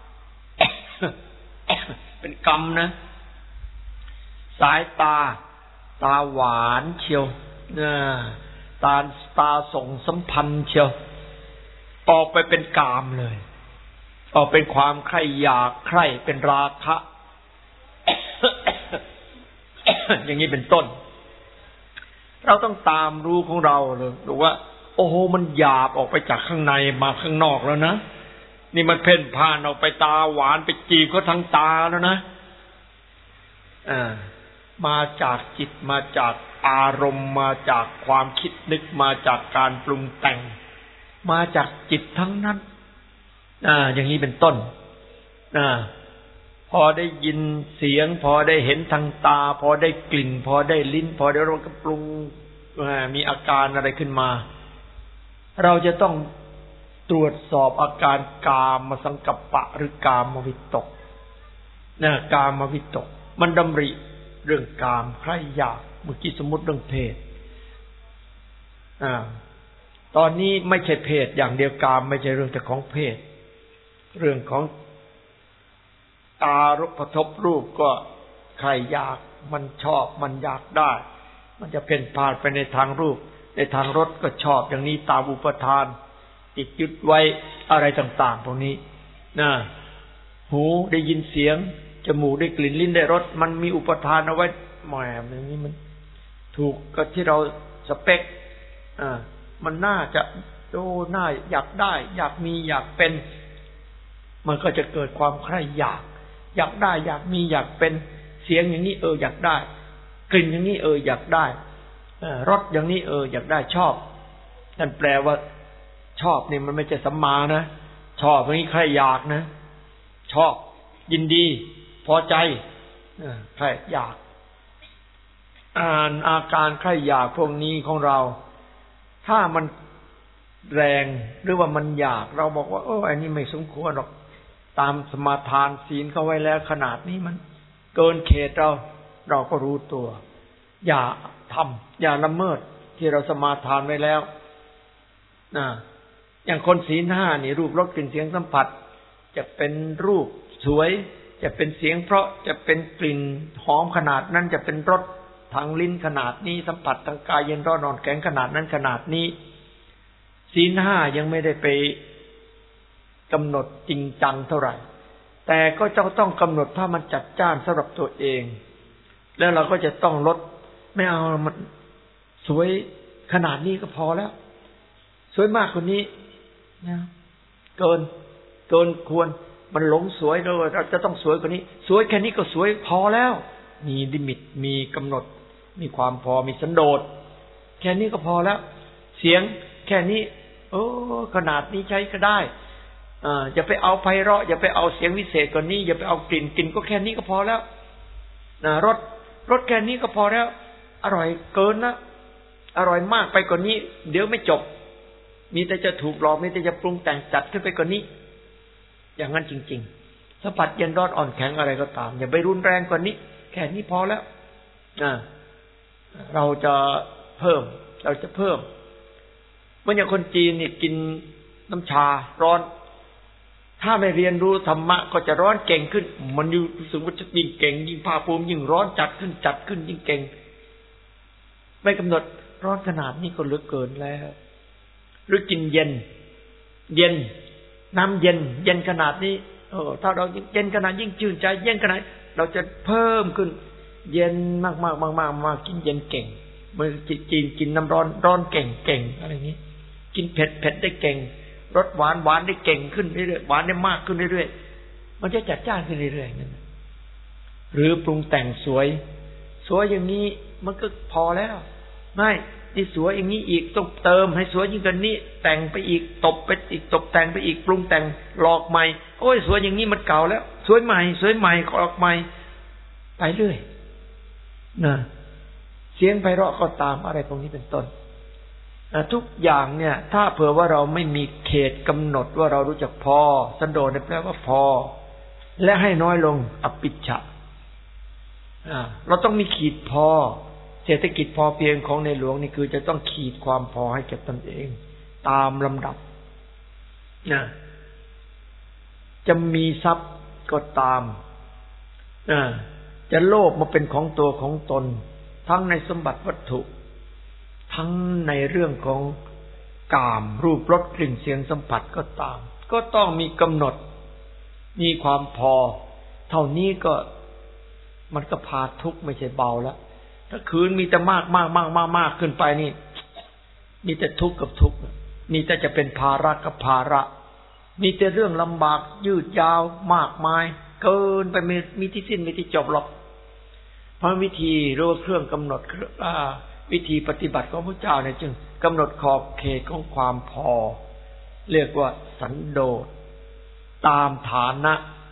เป็นกรรมนะสายตาหวานเชียวตาส่งสัมพันธ์เชียวออกไปเป็นกามเลยออกเป็นความใคร่อยากใคร่เป็นราคะ อย่างนี้เป็นต้นเราต้องตามรู้ของเราเลยดูว่าโอ้โหมันหยาบออกไปจากข้างในมาข้างนอกแล้วนะนี่มันเพ่นพ่านออกไปตาหวานไปจีบเขาทางตาแล้วนะมาจากจิตมาจากอารมณ์มาจากความคิดนึกมาจากการปรุงแต่งมาจากจิตทั้งนั้นอย่างนี้เป็นต้นพอได้ยินเสียงพอได้เห็นทางตาพอได้กลิ่นพอได้ลิ้นพอได้รสก็ปรุงมีอาการอะไรขึ้นมาเราจะต้องตรวจสอบอาการกามสังกัปปะหรือกามวิตกกามวิตกมันดำริเรื่องกามใครอยากเมื่อกี้สมมุติเรื่องเพศตอนนี้ไม่ใช่เพศอย่างเดียวกามไม่ใช่เรื่องแต่ของเพศเรื่องของตารูปกระทบรูปก็ใครอยากมันชอบมันอยากได้มันจะเพ่นพ่านไปในทางรูปในทางรสก็ชอบอย่างนี้ตามอุปทานติดยึดไว้อะไรต่างๆพวกนี้หูได้ยินเสียงจมูกได้กลิ่นลิ้นได้รสมันมีอุปทานเอาไว้แหมอย่างนี้มันถูกกับที่เราสเปคมันน่าจะน่าอยากได้อยากมีอยากเป็นมันก็จะเกิดความใคร่อยากได้อยากมีอยากเป็นเสียงอย่างนี้อยากได้กลิ่นอย่างนี้อยากได้รสอย่างนี้อยากได้ชอบนั่นแปลว่าชอบนี่มันไม่ใช่สัมมานะชอบอย่างนี้ใครอยากนะชอบยินดีพอใจใครอยากอาการใครอยากพวกนี้ของเราถ้ามันแรงหรือว่ามันอยากเราบอกว่าอันนี้ไม่สมควรหรอกตามสมาทานศีลเขาไว้แล้วขนาดนี้มันเกินเขตเราก็รู้ตัวอย่าทำอย่าละเมิดที่เราสมาทานไว้แล้วอย่างคนศีล 5นี่รูปรสกลิ่นเสียงสัมผัสจะเป็นรูปสวยจะเป็นเสียงเพราะจะเป็นกลิ่นหอมขนาดนั้นจะเป็นรสทางลิ้นขนาดนี้สัมผัสทางกายเย็นร้อนอ่อนแข็งขนาดนั้นขนาดนี้ศีล 5ยังไม่ได้ไปกำหนดจริงจังเท่าไหร่แต่ก็จะต้องกำหนดถ้ามันจัดจ้านสำหรับตัวเองแล้วเราก็จะต้องลดไม่เอามันสวยขนาดนี้ก็พอแล้วสวยมากกว่านี้นะเกินควรมันหลงสวยเราจะต้องสวยกว่านี้สวยแค่นี้ก็สวยพอแล้วมีลิมิตมีกำหนดมีความพอมีสันโดษแค่นี้ก็พอแล้วเสียงแค่นี้ขนาดนี้ใช้ก็ได้อย่าไปเอาไพเราะอย่าไปเอาเสียงวิเศษกว่านี้อย่าไปเอากลิ่นก็แค่นี้ก็พอแล้วรสแค่นี้ก็พอแล้วอร่อยเกินนะอร่อยมากไปกว่านี้เดี๋ยวไม่จบมีแต่จะถูกหลอกมีแต่จะปรุงแต่งจัดขึ้นไปกว่านี้อย่างนั้นจริงๆสัมผัสเย็นร้อนอ่อนแข็งอะไรก็ตามอย่าไปรุนแรงกว่านี้แค่นี้พอแล้วเราจะเพิ่มเมื่ออย่างคนจีนนี่กินน้ำชาร้อนถ้าไม่เรียนรู้ธรรมะก็จะร้อนเก่งขึ้นมันรู้สึกว่าจะยิ่งเก่งยิ่งภาคภูมิยิ่งร้อนจัดขึ้นยิ่งเก่งไม่กำหนดร้อนขนาดนี้ก็เหลือเกินแล้วหรือกินเย็นน้ำเย็นขนาดนี้ถ้าเราเย็นขนาดยิ่งชื่นใจเย็นขนาดเราจะเพิ่มขึ้นเย็นมากกินเย็นเก่งเมื่อจีนกินน้ำร้อนเก่งอะไรอย่างนี้กินเผ็ดได้เก่งรสหวานได้เก่งขึ้นเรื่อยๆหวานได้มากขึ้นเรื่อยๆมันจะจัดจ้านขึ้นเรื่อยๆนั่นหรือปรุงแต่งสวยอย่างนี้มันก็พอแล้วไม่ที่สวยอย่างนี้อีกต้องเติมให้สวยยิ่งกว่านี้แต่งไปอีกตบแต่งไปอีกปรุงแต่งหลอกใหม่สวยอย่างนี้มันเก่าแล้วสวยใหม่หลอกใหม่ไปเรื่อยนะเสียงไพเราะก็ตามอะไรพวกนี้เป็นต้นทุกอย่างเนี่ยถ้าเผื่อว่าเราไม่มีเขตกำหนดว่าเรารู้จักพอสันโดษแปลว่าพอและให้น้อยลงอปิชฌะเราต้องมีขีดพอเศรษฐกิจพอเพียงของในหลวงนี่คือจะต้องขีดความพอให้แก่ตนเองตามลำดับจะมีทรัพย์ก็ตามจะโลภมาเป็นของตัวของตนทั้งในสมบัติวัตถุทั้งในเรื่องของกามรูปรสกลิ่นเสียงสัมผัสก็ตามก็ต้องมีกำหนดมีความพอเท่านี้ก็มันก็พาทุกข์ไม่ใช่เบาแล้วถ้าคืนมีแต่มากขึ้นไปนี่มีแต่ทุกข์กับทุกข์มีแต่จะเป็นภาระกับภาระมีแต่เรื่องลำบากยืดยาวมากมายเกินไปมีที่สิ้นมีที่จบหรอกเพราะวิธีรู้เครื่องกำหนดวิธีปฏิบัติของพระเจ้าเนี่ยจึงกำหนดขอบเขตของความพอเรียกว่าสันโดษตามฐานะ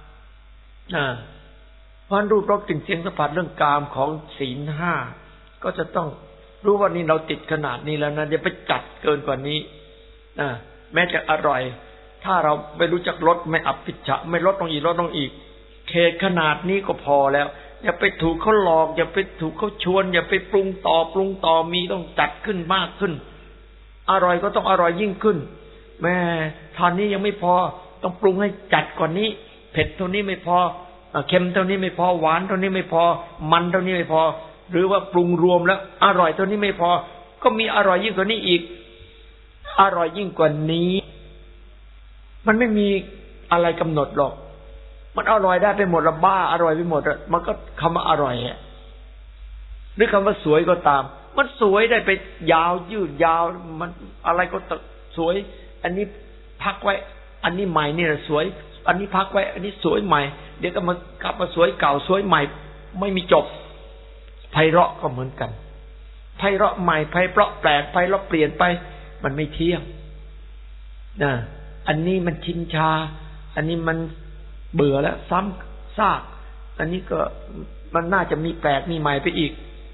เพราะรูปรสกลิ่นเสียงสัมผัสเรื่องกามของศีลห้าก็จะต้องรู้ว่านี่เราติดขนาดนี้แล้วนะอย่าไปจัดเกินกว่านี้แม้จะอร่อยถ้าเราไม่รู้จักลดไม่อับปิจฉะไม่ลดลงอีกเขตขนาดนี้ก็พอแล้วอย่าไปถูกเขาหลอกอย่าไปถูกเขาชวนอย่าไปปรุงต่อมีต้องจัดขึ้นมากขึ้นอร่อยก็ต้องอร่อยยิ่งขึ้นแม่ทานนี้ยังไม่พอต้องปรุงให้จัดกว่านี้เผ็ดเท่านี้ไม่พอเค็มเท่านี้ไม่พอหวานเท่านี้ไม่พอมันเท่านี้ไม่พอหรือว่าปรุงรวมแล้วอร่อยเท่านี้ไม่พอก็มีอร่อยยิ่งกว่านี้อีกอร่อยยิ่งกว่านี้มันไม่มีอะไรกำหนดหรอกมันอร่อยได้ไปหมดละบ้าอร่อยไปหมดมันก็คำว่าอร่อยหรือคำว่าสวยก็ตามมันสวยได้ไปยาวยืดยาวมันอะไรก็สวยอันนี้พักไว้อันนี้ใหม่นี่แหละสวยอันนี้พักไว้อันนี้สวยใหม่เดี๋ยวก็มากลับมาสวยเก่าสวยใหม่ไม่มีจบไพเราะก็เหมือนกันไพเราะใหม่ไพเราะแปลกไพเราะเปลี่ยนไปมันไม่เที่ยงอันนี้มันชินชาอันนี้มันเบื่อแล้วซ้ำซากอันนี้ก็มันน่าจะมีแปลกมีใหม่ไปอีก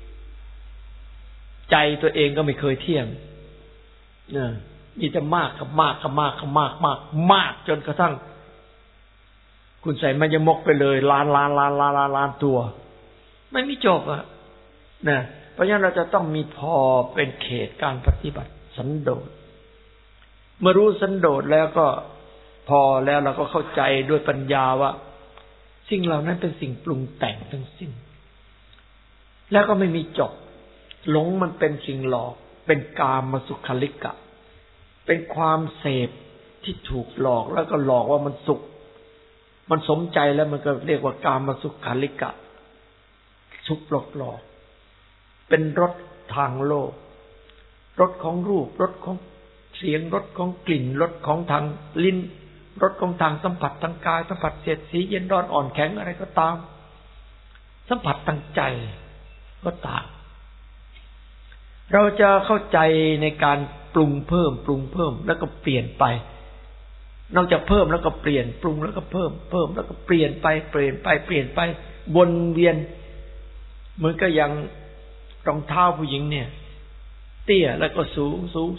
ใจตัวเองก็ไม่เคยเที่ยงมีแต่มากกับมากจนกระทั่งคุณใส่มันจะมกไปเลยล้านตัวไม่มีจบเพราะฉะนั้นเราจะต้องมีพอเป็นเขตการปฏิบัติสันโดษเมื่อรู้สันโดษแล้วก็พอแล้วเราก็เข้าใจด้วยปัญญาว่าสิ่งเหล่านั้นเป็นสิ่งปรุงแต่งทั้งสิ้นแล้วก็ไม่มีจบหลงมันเป็นสิ่งหลอกเป็นกามสุขลิกะเป็นความเสพที่ถูกหลอกแล้วก็หลอกว่ามันสุขมันสมใจแล้วมันก็เรียกว่ากามสุขลิกะสุขหลอกเป็นรสทางโลกรสของรูปรสของเสียงรสของกลิ่นรสของทางลิ้นรสของทางสัมผัสทางกายสัมผัสเสียดสีเย็นร้อนอ่อนแข็งอะไรก็ตามสัมผัสทางใจก็ตามเราจะเข้าใจในการปรุงเพิ่มแล้วก็เปลี่ยนไปนอกจากเพิ่มแล้วก็เปลี่ยนปรุงแล้วก็เพิ่มแล้วก็เปลี่ยนไปวนเวียนเหมือนกับอย่างรองเท้าผู้หญิงเนี่ยเตี้ยแล้วก็สูง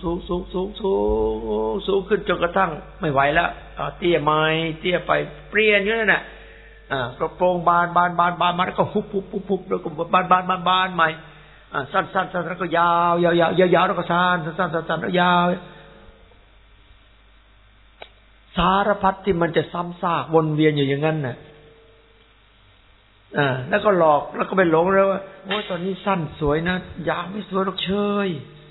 ขึ้นจนกระทั่งไม่ไหวแล้วเตี้ยไปเปลี่ยนอยู่นั่นน่ะกระโปรงบานมาแล้วก็หุบแล้วก็บานใหม่สั้นแล้วก็ยาวแล้วก็สั้นแล้วยาวสารพัดที่มันจะซ้ำซากวนเวียนอยู่อย่างนั้นน่ะแล้วก็หลอกแล้วก็ไปหลงแล้วว่าโอ้ตอนนี้สั้นสวยนะยาวไม่สวยหรอกเชย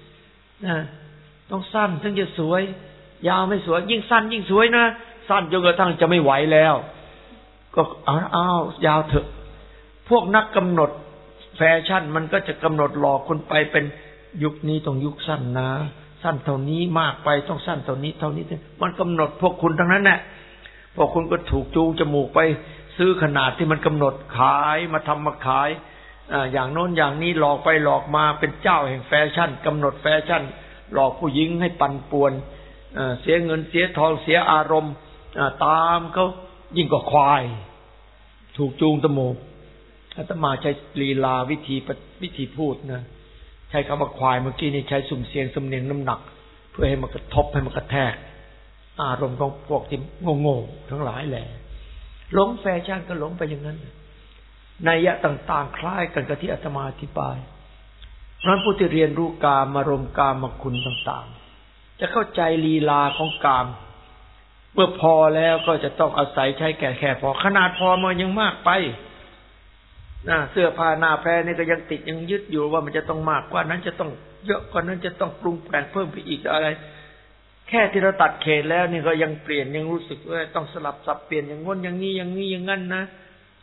ต้องสั้นถึงจะสวยยาวไม่สวยยิ่งสั้นยิ่งสวยนะสั้นจนกระทั่งจะไม่ไหวแล้วก็ยาวเถอะพวกนักกำหนดแฟชั่นมันก็จะกำหนดหลอกคนไปเป็นยุคนี้ต้องยุคสั้นนะสั้นเท่านี้มากไปต้องสั้นเท่านี้มันกำหนดพวกคุณทั้งนั้นแหละพวกคุณก็ถูกจูงจมูกไปซื้อขนาดที่มันกำหนดขายมาทำมาขายอย่างโน้นอย่างนี้หลอกไปหลอกมาเป็นเจ้าแห่งแฟชั่นกำหนดแฟชั่นหลอกผู้หญิงให้ปั่นป่วนเสียเงินเสียทองเสียอารมณ์ตามเขายิ่งกว่าควายถูกจูงจมูกอาตมาใช้ลีลาวิธีพูดนะใช้คำว่าควายเมื่อกี้นี่ใช้สุ่มเสียงสำเนียงน้ำหนักเพื่อให้มันกระทบให้มันกระแทกอารมณ์ของพวกที่โง่ๆทั้งหลายแหละหลงแฟชั่นก็หลงไปอย่างนั้นนัยยะต่างๆคล้ายกันกับที่อาตมาอธิบายเพราะฉะนั้นผู้ที่เรียนรู้กามอารมณ์กามคุณต่างๆจะเข้าใจลีลาของกามเมื่อพอแล้วก็จะต้องอาศัยใช้แค่พอขนาดพอมันยังมากไปเสื้อผ้าหน้าแพรนี่ก็ยังติดยังยึดอยู่ว่ามันจะต้องมากกว่านั้นจะต้องเยอะกว่านั้นจะต้องปรุงแต่งเพิ่มไปอีกอะไรแค่ที่เราตัดเขตแล้วนี่ก็ยังเปลี่ยนยังรู้สึกว่าต้องสลับสับเปลี่ยนอย่างง้นอย่างนี้อย่างนั้นนะ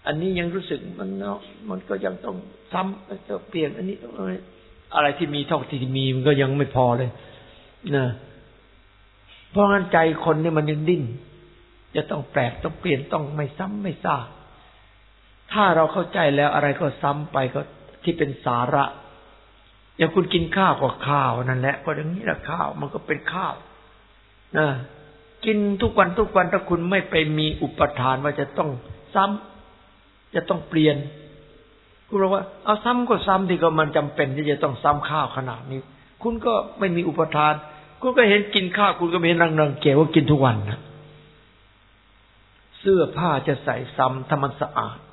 อันนี้ยังรู้สึกมันก็ยังต้องซ้ำต้องเปลี่ยนอันนี้อะไรที่มีเท่าที่มีมันก็ยังไม่พอเลยนะเพราะงั้นใจคนนี่มันยังดิ้นจะต้องแปลกต้องเปลี่ยนต้องไม่ซ้ำไม่ซากถ้าเราเข้าใจแล้วอะไรก็ซ้ำไปก็ที่เป็นสาระอย่างคุณกินข้าวก็ข้าวนั่นแหละก็อย่างนี้แหละข้าวมันก็เป็นข้าวนะกินทุกวันทุกวันถ้าคุณไม่ไปมีอุปทานว่าจะต้องซ้ำจะต้องเปลี่ยนคุณบอกว่าเอาซ้ำก็ซ้ำที่ก็มันจำเป็นที่จะต้องซ้ำข้าวขนาดนี้คุณก็ไม่มีอุปทานคุณก็เห็นกินข้าวคุณก็ไม่เห็นรังเกียจว่ากินทุกวันนะเสื้อผ้าจะใส่ซ้ำถ้ามันสะอาด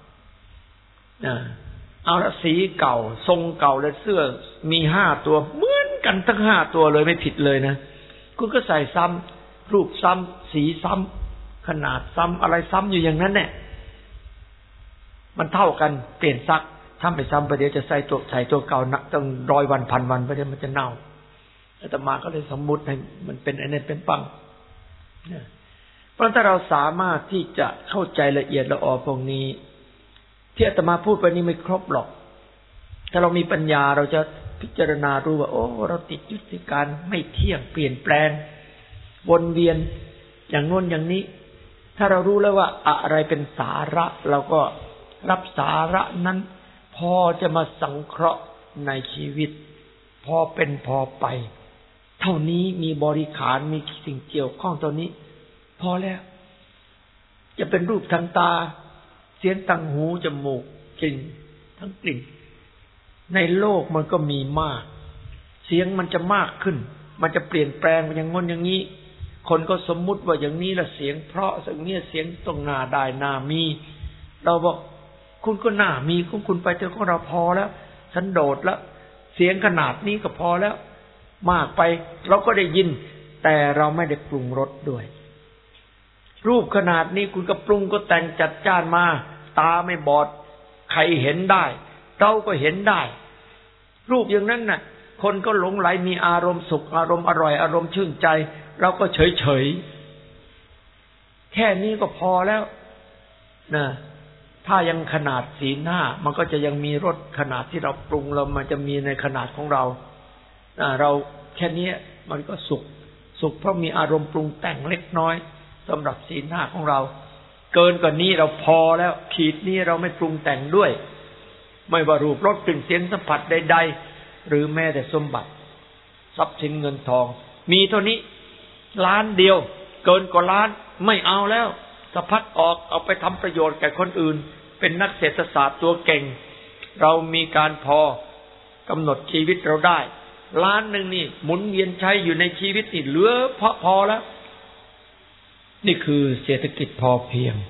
เอาละสีเก่าทรงเก่าแล้วเสื้อมี5 ตัวเหมือนกันทั้ง5 ตัวเลยไม่ผิดเลยนะคุณก็ใส่ซ้ำรูปซ้ำสีซ้ำขนาดซ้ำอะไรซ้ำอยู่อย่างนั้นแหละมันเท่ากันเปลี่ยนซักถ้าไม่ซ้ำไปเดี๋ยวจะใส่ตัวเก่านักต้อง100 วัน1,000 วันไปเดี๋ยวมันจะเน่าอาตมาก็เลยสมมุติให้มันเป็นอันนี้เป็นปังเพราะถ้าเราสามารถที่จะเข้าใจละเอียดละออพวกนี้ที่อาตมาพูดไปนี้ไม่ครบหรอกถ้าเรามีปัญญาเราจะพิจารณารู้ว่าโอ้เราติดยึดติดการไม่เที่ยงเปลี่ยนแปลงวนเวียนอย่างโน้นอย่างนี้ถ้าเรารู้แล้วว่าอะไรเป็นสาระเราก็รับสาระนั้นพอจะมาสังเคราะห์ในชีวิตพอเป็นพอไปเท่านี้มีบริขารมีสิ่งเกี่ยวข้องตัวนี้พอแล้วจะเป็นรูปทางตาเสียงทางหูจมูกกลิ่นทั้งกลิ่นในโลกมันก็มีมากเสียงมันจะมากขึ้นมันจะเปลี่ยนแปลงอย่างงนอย่างนี้คนก็สมมุติว่าอย่างนี้ละเสียงเพราะอย่างนี้เสียงตรงหน้าได้หน้ามีเราบอกคุณก็หน้ามีของคุณไปเถอะของเราพอแล้วสันโดษแล้วเสียงขนาดนี้ก็พอแล้วมากไปเราก็ได้ยินแต่เราไม่ได้ปรุงรสด้วยรูปขนาดนี้คุณก็ปรุงก็แต่งจัดจ้านมาตาไม่บอดใครเห็นได้เราก็เห็นได้รูปอย่างนั้นน่ะคนก็หลงไหลมีอารมณ์สุขอารมณ์อร่อยอารมณ์ชื่นใจเราก็เฉยๆแค่นี้ก็พอแล้วนะถ้ายังขนาดศีล 5มันก็จะยังมีรสขนาดที่เราปรุงแล้วมันจะมีในขนาดของเราเราแค่นี้มันก็สุขเพราะมีอารมณ์ปรุงแต่งเล็กน้อยสำหรับศีล 5ของเราเกินกว่านี้เราพอแล้วขีดนี้เราไม่ปรุงแต่งด้วยไม่ว่ารูปรสกลิ่นเสียงสัมผัสใดๆหรือแม้แต่สมบัติทรัพย์สินเงินทองมีเท่านี้ล้านเดียวเกินกว่าล้านไม่เอาแล้วสะพัดออกเอาไปทำประโยชน์แก่คนอื่นเป็นนักเศรษฐศาสตร์ตัวเก่งเรามีการพอกำหนดชีวิตเราได้ล้านหนึ่งนี่หมุนเวียนใช้อยู่ในชีวิตนี่เหลือพอแล้วนี่คือเศรษฐกิจพอเพียง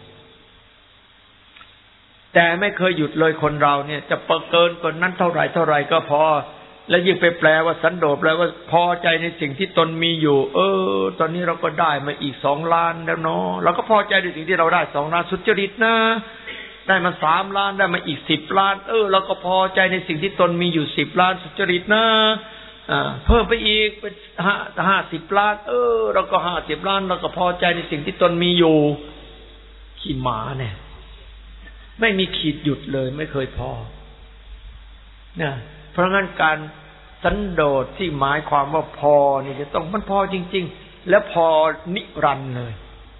แต่ไม่เคยหยุดเลยคนเราเนี่ยจะเกินกว่านั้นเท่าไหร่ก็พอแล้วยิ่งไปแปลว่าสันโดษแปลว่าพอใจในสิ่งที่ตนมีอยู่ตอนนี้เราก็ได้มาอีก2 ล้านแล้วเนาะเราก็พอใจในสิ่งที่เราได้2 ล้านสุจริตนะได้มา3 ล้านได้มาอีก10 ล้านเราก็พอใจในสิ่งที่ตนมีอยู่10 ล้านสุจริตนะเพิ่มไปอีกเป็น50 ล้านเราก็50 ล้านเราก็พอใจในสิ่งที่ตนมีอยู่ขี้หมาเนี่ยไม่มีขีดหยุดเลยไม่เคยพอนะเพราะงั้นการสันโดษที่หมายความว่าพอนี่จะต้องมันพอจริงๆแล้วพอนิรันดร์เลย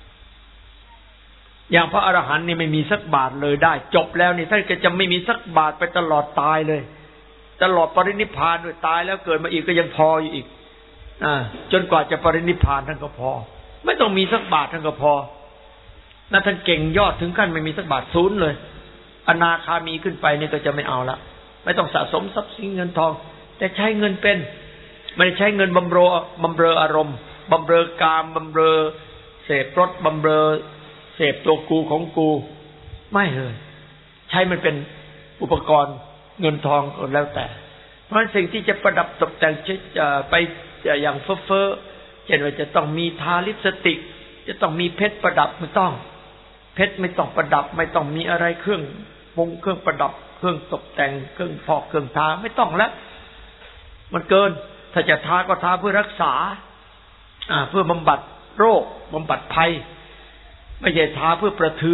อย่างพระอรหันต์นี่ไม่มีสักบาทเลยได้จบแล้วนี่ท่านก็จะไม่มีสักบาทไปตลอดตายเลยตลอดปรินิพพานด้วยตายแล้วเกิดมาอีกก็ยังพออยู่อีกจนกว่าจะปรินิพพานท่านก็พอไม่ต้องมีสักบาทท่านก็พอนั่นท่านเก่งยอดถึงขั้นไม่มีสักบาทศูนย์เลยอนาคามีขึ้นไปนี่ก็จะไม่เอาละไม่ต้องสะสมทรัพย์สินเงินทองแต่ใช้เงินเป็นไม่ได้ใช้เงินบำเรออารมณ์บำเรอกามบำเรอเสพรสบำเรอเสพตัวกูของกูไม่เลยใช้มันเป็นอุปกรณ์เงินทองก็แล้วแต่เพราะสิ่งที่จะประดับตกแต่งไปอย่างเฟ้อเช่นว่าจะต้องมีทาลิปสติกจะต้องมีเพชรประดับไม่ต้องเพชรไม่ต้องประดับไม่ต้องมีอะไรเครื่องปรุงเครื่องประดับเครื่องตกแต่งเครื่องพอกเครื่องทาไม่ต้องแล้วมันเกินถ้าจะทาก็ทาเพื่อรักษาเพื่อบำบัดโรคบำบัดภัยไม่ใช่ทาเพื่อประเทือง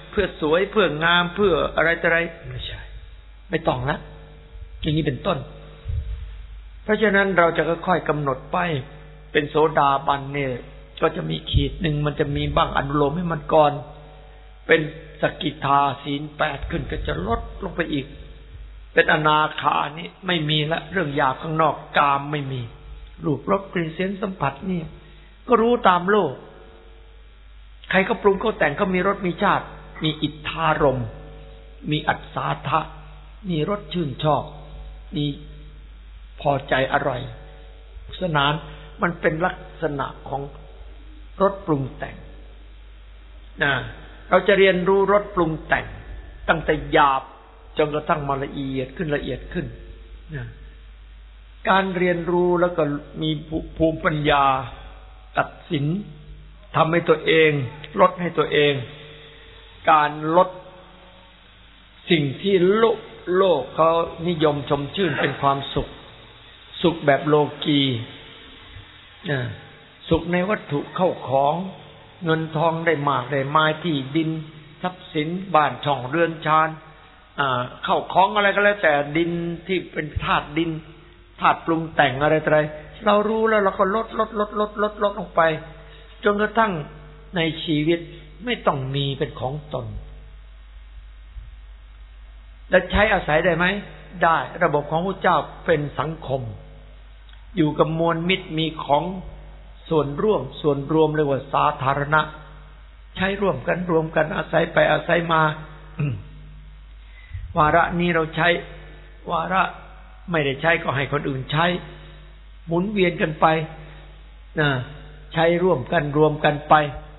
เพื่อสวยเพื่องามเพื่ออะไรต่ออะไรไม่ใช่ไม่ต้องละอย่างนี้เป็นต้นเพราะฉะนั้นเราจะค่อยๆกำหนดไปเป็นโสดาบันเนี่ยก็จะมีขีดหนึ่งมันจะมีบ้างอนุโลมให้มันก่อนเป็นสกิทาศีล 8ขึ้นก็จะลดลงไปอีกเป็นอนาคานี่ไม่มีละเรื่องหยาบข้างนอกกามไม่มีรูปรสกลิ่นเสียงสัมผัสนี่ก็รู้ตามโลกใครก็ปรุงก็แต่งก็มีรสมีชาติมีอิทธารมณ์มีอัศสาทะมีรสชื่นชอบมีพอใจอร่อยสนานมันเป็นลักษณะของรสปรุงแต่งนะเราจะเรียนรู้รสปรุงแต่งตั้งแต่หยาบจนกระทั่งมาละเอียดขึ้นละเอียดขึ้นนะการเรียนรู้แล้วก็มีภูมิปัญญาตัดสินทำให้ตัวเองลดให้ตัวเองการลดสิ่งที่โลกเขานิยมชมชื่นเป็นความสุขสุขแบบโลกีสุขในวัตถุเข้าของเงินทองได้มากได้มายที่ดินทรัพย์สินบ้านช่องเรือนชานเข้าของอะไรก็แล้วแต่ดินที่เป็นธาตุดินธาตุปรุงแต่งอะไรต่ออะไรเรารู้แล้วเราก็ลดลงไปจนกระทั่งในชีวิตไม่ต้องมีเป็นของตนและใช้อาศัยได้ไหมได้ระบบของพระเจ้าเป็นสังคมอยู่กับมวลมิตรมีของส่วนร่วมส่วนรวมเรียกว่าสาธารณะใช้ร่วมกันรวมกันอาศัยไปอาศัยมาวาระนี้เราใช้วาระไม่ได้ใช้ก็ให้คนอื่นใช้หมุนเวียนกันไปใช้ร่วมกันรวมกันไป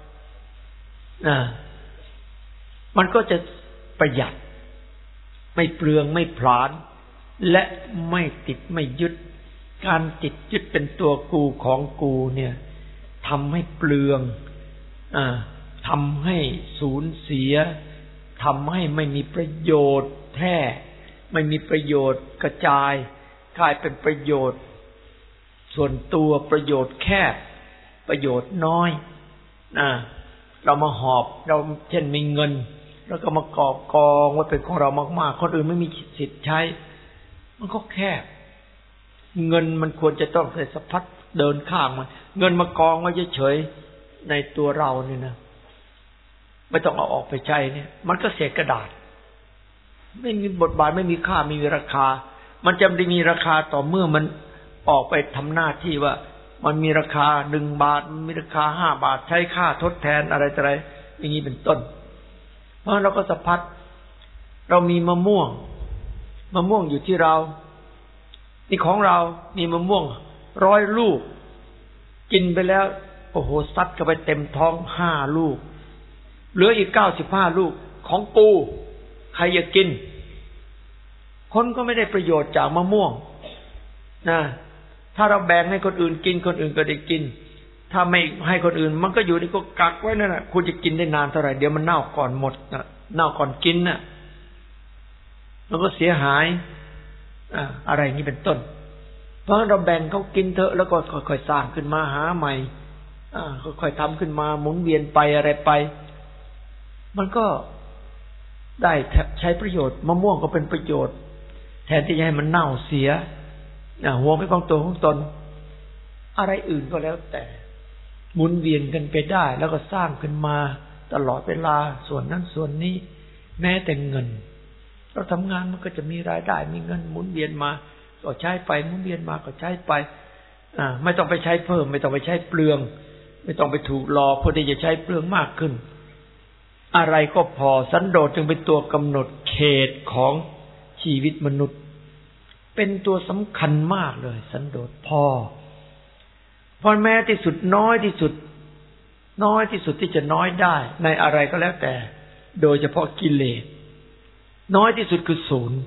มันก็จะประหยัดไม่เปลืองไม่ผลาญและไม่ติดไม่ยึดการติดยึดเป็นตัวกูของกูเนี่ยทำให้เปลืองทำให้สูญเสียทำให้ไม่มีประโยชน์แท้ไม่มีประโยชน์กระจายกลายเป็นประโยชน์ส่วนตัวประโยชน์แค่ประโยชน์น้อยเรามาหอบเราเช่นมีเงินแล้วก็มากอบกองไว้เป็นของเรามากๆคนอื่นไม่มีสิทธิ์ใช้มันก็แคบเงินมันควรจะต้องใส่สะพัดเดินข้างมันเงินมากองไว้เฉยๆในตัวเราเนี่ยนะไม่ต้องเอาออกไปใช้เนี่ยมันก็เศษกระดาษไม่มีบทบาทไม่มีค่าไม่มีราคามันจะได้มีราคาต่อเมื่อมันออกไปทำหน้าที่ว่ามันมีราคา1 บาทมันมีราคา5 บาทใช้ค่าทดแทนอะไรต่ออะไรอย่างนี้เป็นต้นเพราะเราก็สะพัดเรามีมะม่วงอยู่ที่เรานี่ของเรามีมะม่วง100 ลูกกินไปแล้วโอ้โหซัดเข้าไปเต็มท้อง5 ลูกเหลืออีก95 ลูกของกูใครอยากกินคนก็ไม่ได้ประโยชน์จากมะม่วงนะถ้าเราแบ่งให้คนอื่นกินคนอื่นก็ได้กินถ้าไม่ให้คนอื่นมันก็อยู่นี่ก็กักไว้นั่นแหละคุณจะกินได้นานเท่าไหร่เดี๋ยวมันเน่าก่อนหมดนะเน่าก่อนกินน่ะมันก็เสียหายอะไรอย่างนี้เป็นต้นเพราะเราแบ่งเขากินเถอะแล้วก็ค่อยๆสร้างขึ้นมาหาใหม่ค่อยๆทำขึ้นมาหมุนเวียนไปอะไรไปมันก็ได้ใช้ประโยชน์มะม่วงก็เป็นประโยชน์แทนที่จะให้มันเน่าเสียหัวไม่ของตัวของตนอะไรอื่นก็แล้วแต่หมุนเวียนกันไปได้แล้วก็สร้างขึ้นมาตลอดเวลาส่วนนั้นส่วนนี้แม้แต่เงินเราทำงานมันก็จะมีรายได้มีเงินหมุนเวียนมาก็ใช้ไปหมุนเวียนมาก็ใช้ไปไม่ต้องไปใช้เพิ่มไม่ต้องไปใช้เปลืองไม่ต้องไปถูกหลอกเพื่อที่จะใช้เปลืองมากขึ้นอะไรก็พอสันโดษจึงเป็นตัวกำหนดเขตของชีวิตมนุษย์เป็นตัวสำคัญมากเลยสันโดษพอแม้ที่สุดน้อยที่สุดที่จะน้อยได้ในอะไรก็แล้วแต่โดยเฉพาะกิเลสน้อยที่สุดคือ0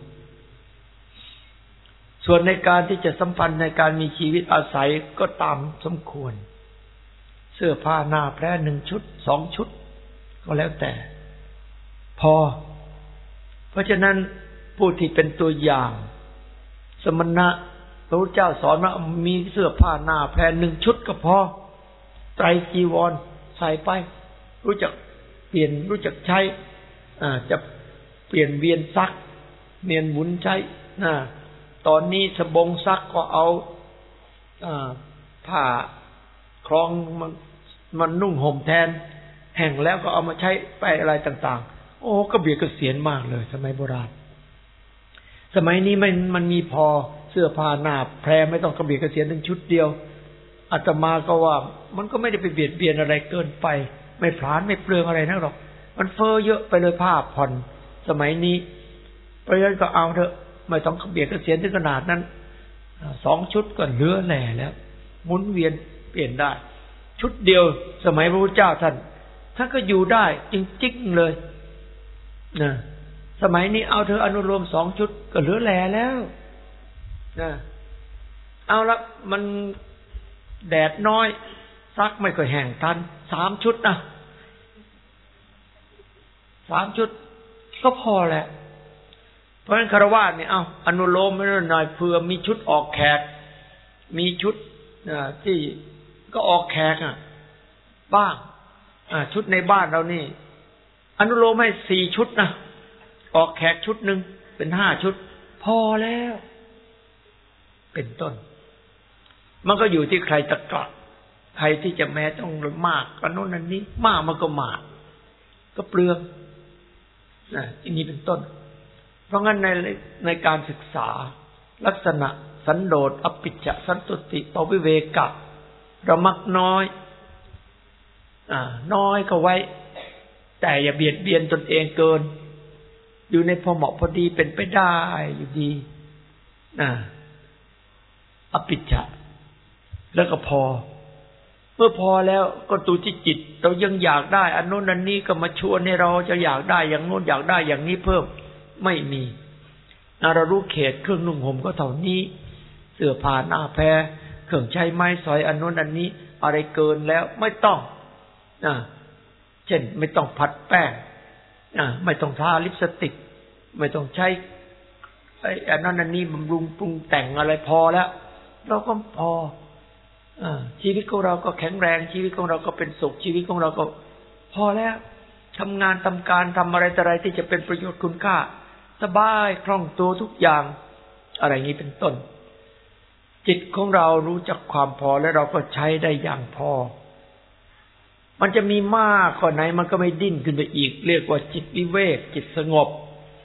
ส่วนในการที่จะสัมพันธ์ในการมีชีวิตอาศัยก็ตามสมควรเสื้อผ้าหน้าแพร่1 ชุด2 ชุดก็แล้วแต่พอเพราะฉะนั้นผู้ที่เป็นตัวอย่างสมณะพระพุทธเจ้าสอนว่ามีเสื้อผ้าหน้าแพร่1 ชุดก็พอไตรจีวรใส่ไปรู้จักเปลี่ยนรู้จักใช้จะเปลี่ยนเวียนซักเนียนหมุนใช้ตอนนี้สบงซักก็เอาผ้าคล้องมันนุ่งห่มแทนแห้งแล้วก็เอามาใช้ไปอะไรต่างๆโอ้ก็เบียดเกษียณมากเลยสมัยโบราณสมัยนี้มันมีพอเสื้อผ้าหน้าแพรไม่ต้องกระเบียดเกษียณถึงชุดเดียวอาตมาก็ว่ามันก็ไม่ได้ไปเบียดเบียนอะไรเกินไปไม่ผลาญไม่เปลืองอะไรนักหรอกมันเฟ้อเยอะไปเลยผ้าผ่อนสมัยนี้เพราะฉะนั้นก็เอาเถอะไม่ต้องกระเบียดเกษียณถึงขนาดนั้น2 ชุดก็เหลือแหล่แล้วหมุนเวียนเปลี่ยนได้ชุดเดียวสมัยพระพุทธเจ้าท่านก็อยู่ได้จริงๆเลยนะสมัยนี้เอาเธออนุโลม2 ชุดก็เหลือแหล่แล้วนะเอาละมันแดดน้อยซักไม่ค่อยแห้งทัน3 ชุดนะ3 ชุดก็พอแหละเพราะฉะนั้นคฤหัสถ์เนี่ยเอาอนุโลมไม่ได้หน่อยเผื่อมีชุดออกแขกมีชุดที่ก็ออกแขกบ้างชุดในบ้านเรานี่อนุโลมให้4 ชุดนะออกแขกชุดหนึ่งเป็น5 ชุดพอแล้วเป็นต้นมันก็อยู่ที่ใครตะกละใครที่จะแม้ต้องมากก็โน่นนั่นนี้มากมันก็มากก็เปลืองอย่างนี้เป็นต้นเพราะงั้นในการศึกษาลักษณะสันโดษอภิชฌะสันตุติปวิเวกะเรามักน้อยน้อยก็ไว้แต่อย่าเบียดเบียนตนเองเกินอยู่ในพอเหมาะพอดีเป็นไปได้อยู่ดีอภิชฌะแล้วก็พอเมื่อพอแล้วก็ดูที่จิตเรายังอยากได้อันโน้นอันนี้ก็มาชวนให้เราจะอยากได้อย่างโน้นอยากได้อย่างนี้เพิ่มไม่มีเรารู้เขตเครื่องนุ่งห่มก็เท่านี้เสื้อผ้าหน้าแพรเครื่องใช้ไม้สอยอันโน้นอันนี้อะไรเกินแล้วไม่ต้องเช่นไม่ต้องผัดแป้งไม่ต้องทาลิปสติกไม่ต้องใช้อันนั้นอันนี้บำรุงปรุงแต่งอะไรพอแล้วเราก็พอชีวิตของเราก็แข็งแรงชีวิตของเราก็เป็นสุขชีวิตของเราก็พอแล้วทำงานทำการทำอะไรแต่อะไรที่จะเป็นประโยชน์คุณค่าสบายคล่องตัวทุกอย่างอะไรอย่างนี้เป็นต้นจิตของเรารู้จักความพอและเราก็ใช้ได้อย่างพอมันจะมีมากกว่าไหนมันก็ไม่ดิ้นขึ้นไปอีกเรียกว่าจิตวิเวกจิตสงบ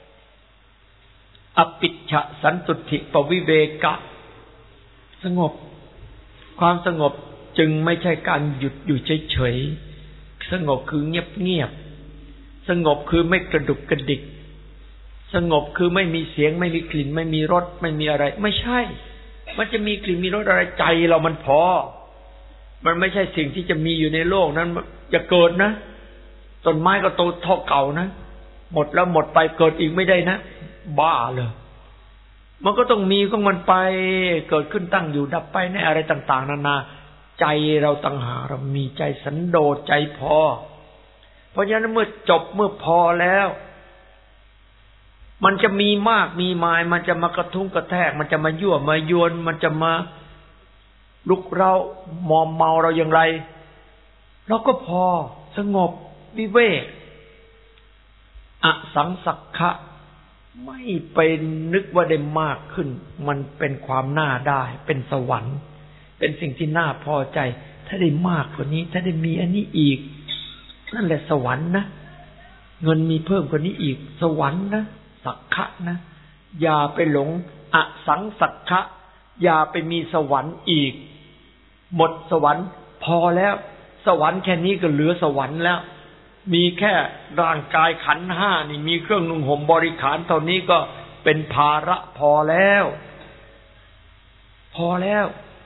อภิชฌะสันตุติปวิเวกะสงบความสงบจึงไม่ใช่การหยุดอยู่เฉยๆสงบคือเงียบๆสงบคือไม่กระดุกกระดิกสงบคือไม่มีเสียงไม่มีกลิ่นไม่มีรสไม่มีอะไรไม่ใช่มันจะมีกลิ่นมีรสอะไรใจเรามันพอมันไม่ใช่สิ่งที่จะมีอยู่ในโลกนั้นอย่าเกิดนะต้นไม้ก็โตเท่าเก่านะหมดแล้วหมดไปเกิดอีกไม่ได้นะบ้าเลยมันก็ต้องมีของมันไปเกิดขึ้นตั้งอยู่ดับไปในอะไรต่างๆนานาใจเราต่างหากเรามีใจสันโดษใจพอเพราะฉะนั้นเมื่อจบเมื่อพอแล้วมันจะมีมากมีมายมันจะมากระทุ้งกระแทกมันจะมายั่วมายวนมันจะมาลุกเรามอมเมาเราอย่างไรเราก็พอสงบวิเวกอสังสักขะไม่เป็นนึกว่าได้มากขึ้นมันเป็นความน่าได้เป็นสวรรค์เป็นสิ่งที่น่าพอใจถ้าได้มากกว่านี้ถ้าได้มีอันนี้อีกนั่นแหละสวรรค์นะเงินมีเพิ่มกว่านี้อีกสวรรค์นะสักขะนะอย่าไปหลงอสังสักขะอย่าไปมีสวรรค์อีกหมดสวรรค์พอแล้วสวรรค์แค่นี้ก็เหลือสวรรค์แล้วมีแค่ร่างกายขันธ์5นี่มีเครื่องนุ่งห่มบริขารเท่านี้ก็เป็นภาระพอแล้วพอแล้ว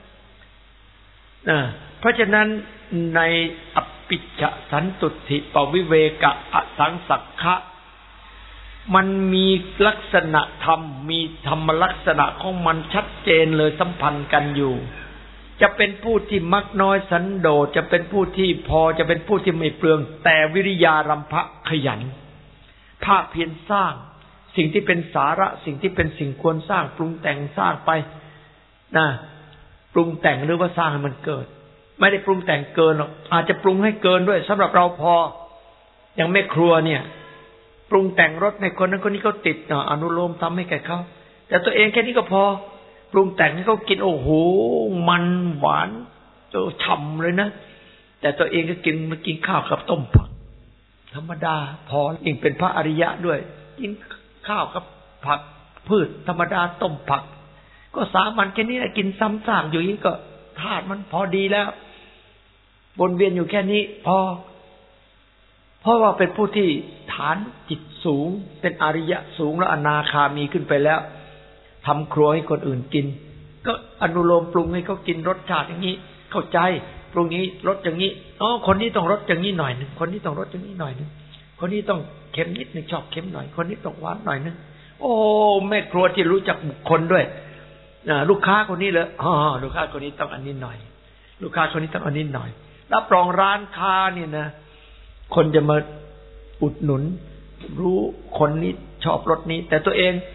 เพราะฉะนั้นในอภิชฌะสันตุติปวิเวกะอสังสักขะมันมีลักษณะธรรมมีธรรมลักษณะของมันชัดเจนเลยสัมพันธ์กันอยู่จะเป็นผู้ที่มักน้อยสันโดษจะเป็นผู้ที่พอจะเป็นผู้ที่ไม่เปลืองแต่วิริยารัมภะขยันภาคเพียรสร้างสิ่งที่เป็นสาระสิ่งที่เป็นสิ่งควรสร้างปรุงแต่งสร้างไปปรุงแต่งหรือว่าสร้างให้มันเกิดไม่ได้ปรุงแต่งเกินหรอกอาจจะปรุงให้เกินด้วยสำหรับเราพออย่างแม่ครัวเนี่ยปรุงแต่งรสในคนนั้นคนนี้เขาติดอนุโลมทำให้แก่เขาแต่ตัวเองแค่นี้ก็พอปรุงแต่งให้เขากินโอ้โหมันหวานฉ่ำเลยนะแต่ตัวเองก็กินข้าวกับต้มผักธรรมดาพอยิ่งเป็นพระอริยะด้วยกินข้าวกับผักพืชธรรมดาต้มผักก็สามัญแค่นี้แหละกินซ้ำซากอยู่ยิ่งก็ธาตุมันพอดีแล้ววนเวียนอยู่แค่นี้พอเพราะว่าเป็นผู้ที่ฐานจิตสูงเป็นอริยะสูงแล้วอนาคามีขึ้นไปแล้วทำครัวให้คนอื่นกินก็อนุโลมปรุงให้เขากินรสชาติอย่างนี้เข้าใจปรุงนี้รสอย่างนี้คนนี้ต้องรสอย่างนี้หน่อยนึงคนนี้ต้องรสอย่างนี้หน่อยนึงคนนี้ต้องเค็มนิดนึงชอบเค็มหน่อยคนนี้ต้องหวานหน่อยนึงโอ้แม่ครัวที่รู้จักบุคคลด้วยลูกค้าคนนี้เลยลูกค้าคนนี้ต้องอันนี้หน่อยลูกค้าคนนี้ต้องอันนี้หน่อยรับรองร้านค้าเนี่ยนะคนจะมาอุดหนุนรู้คนนี้ชอบรสนี้แต่ตัวเอง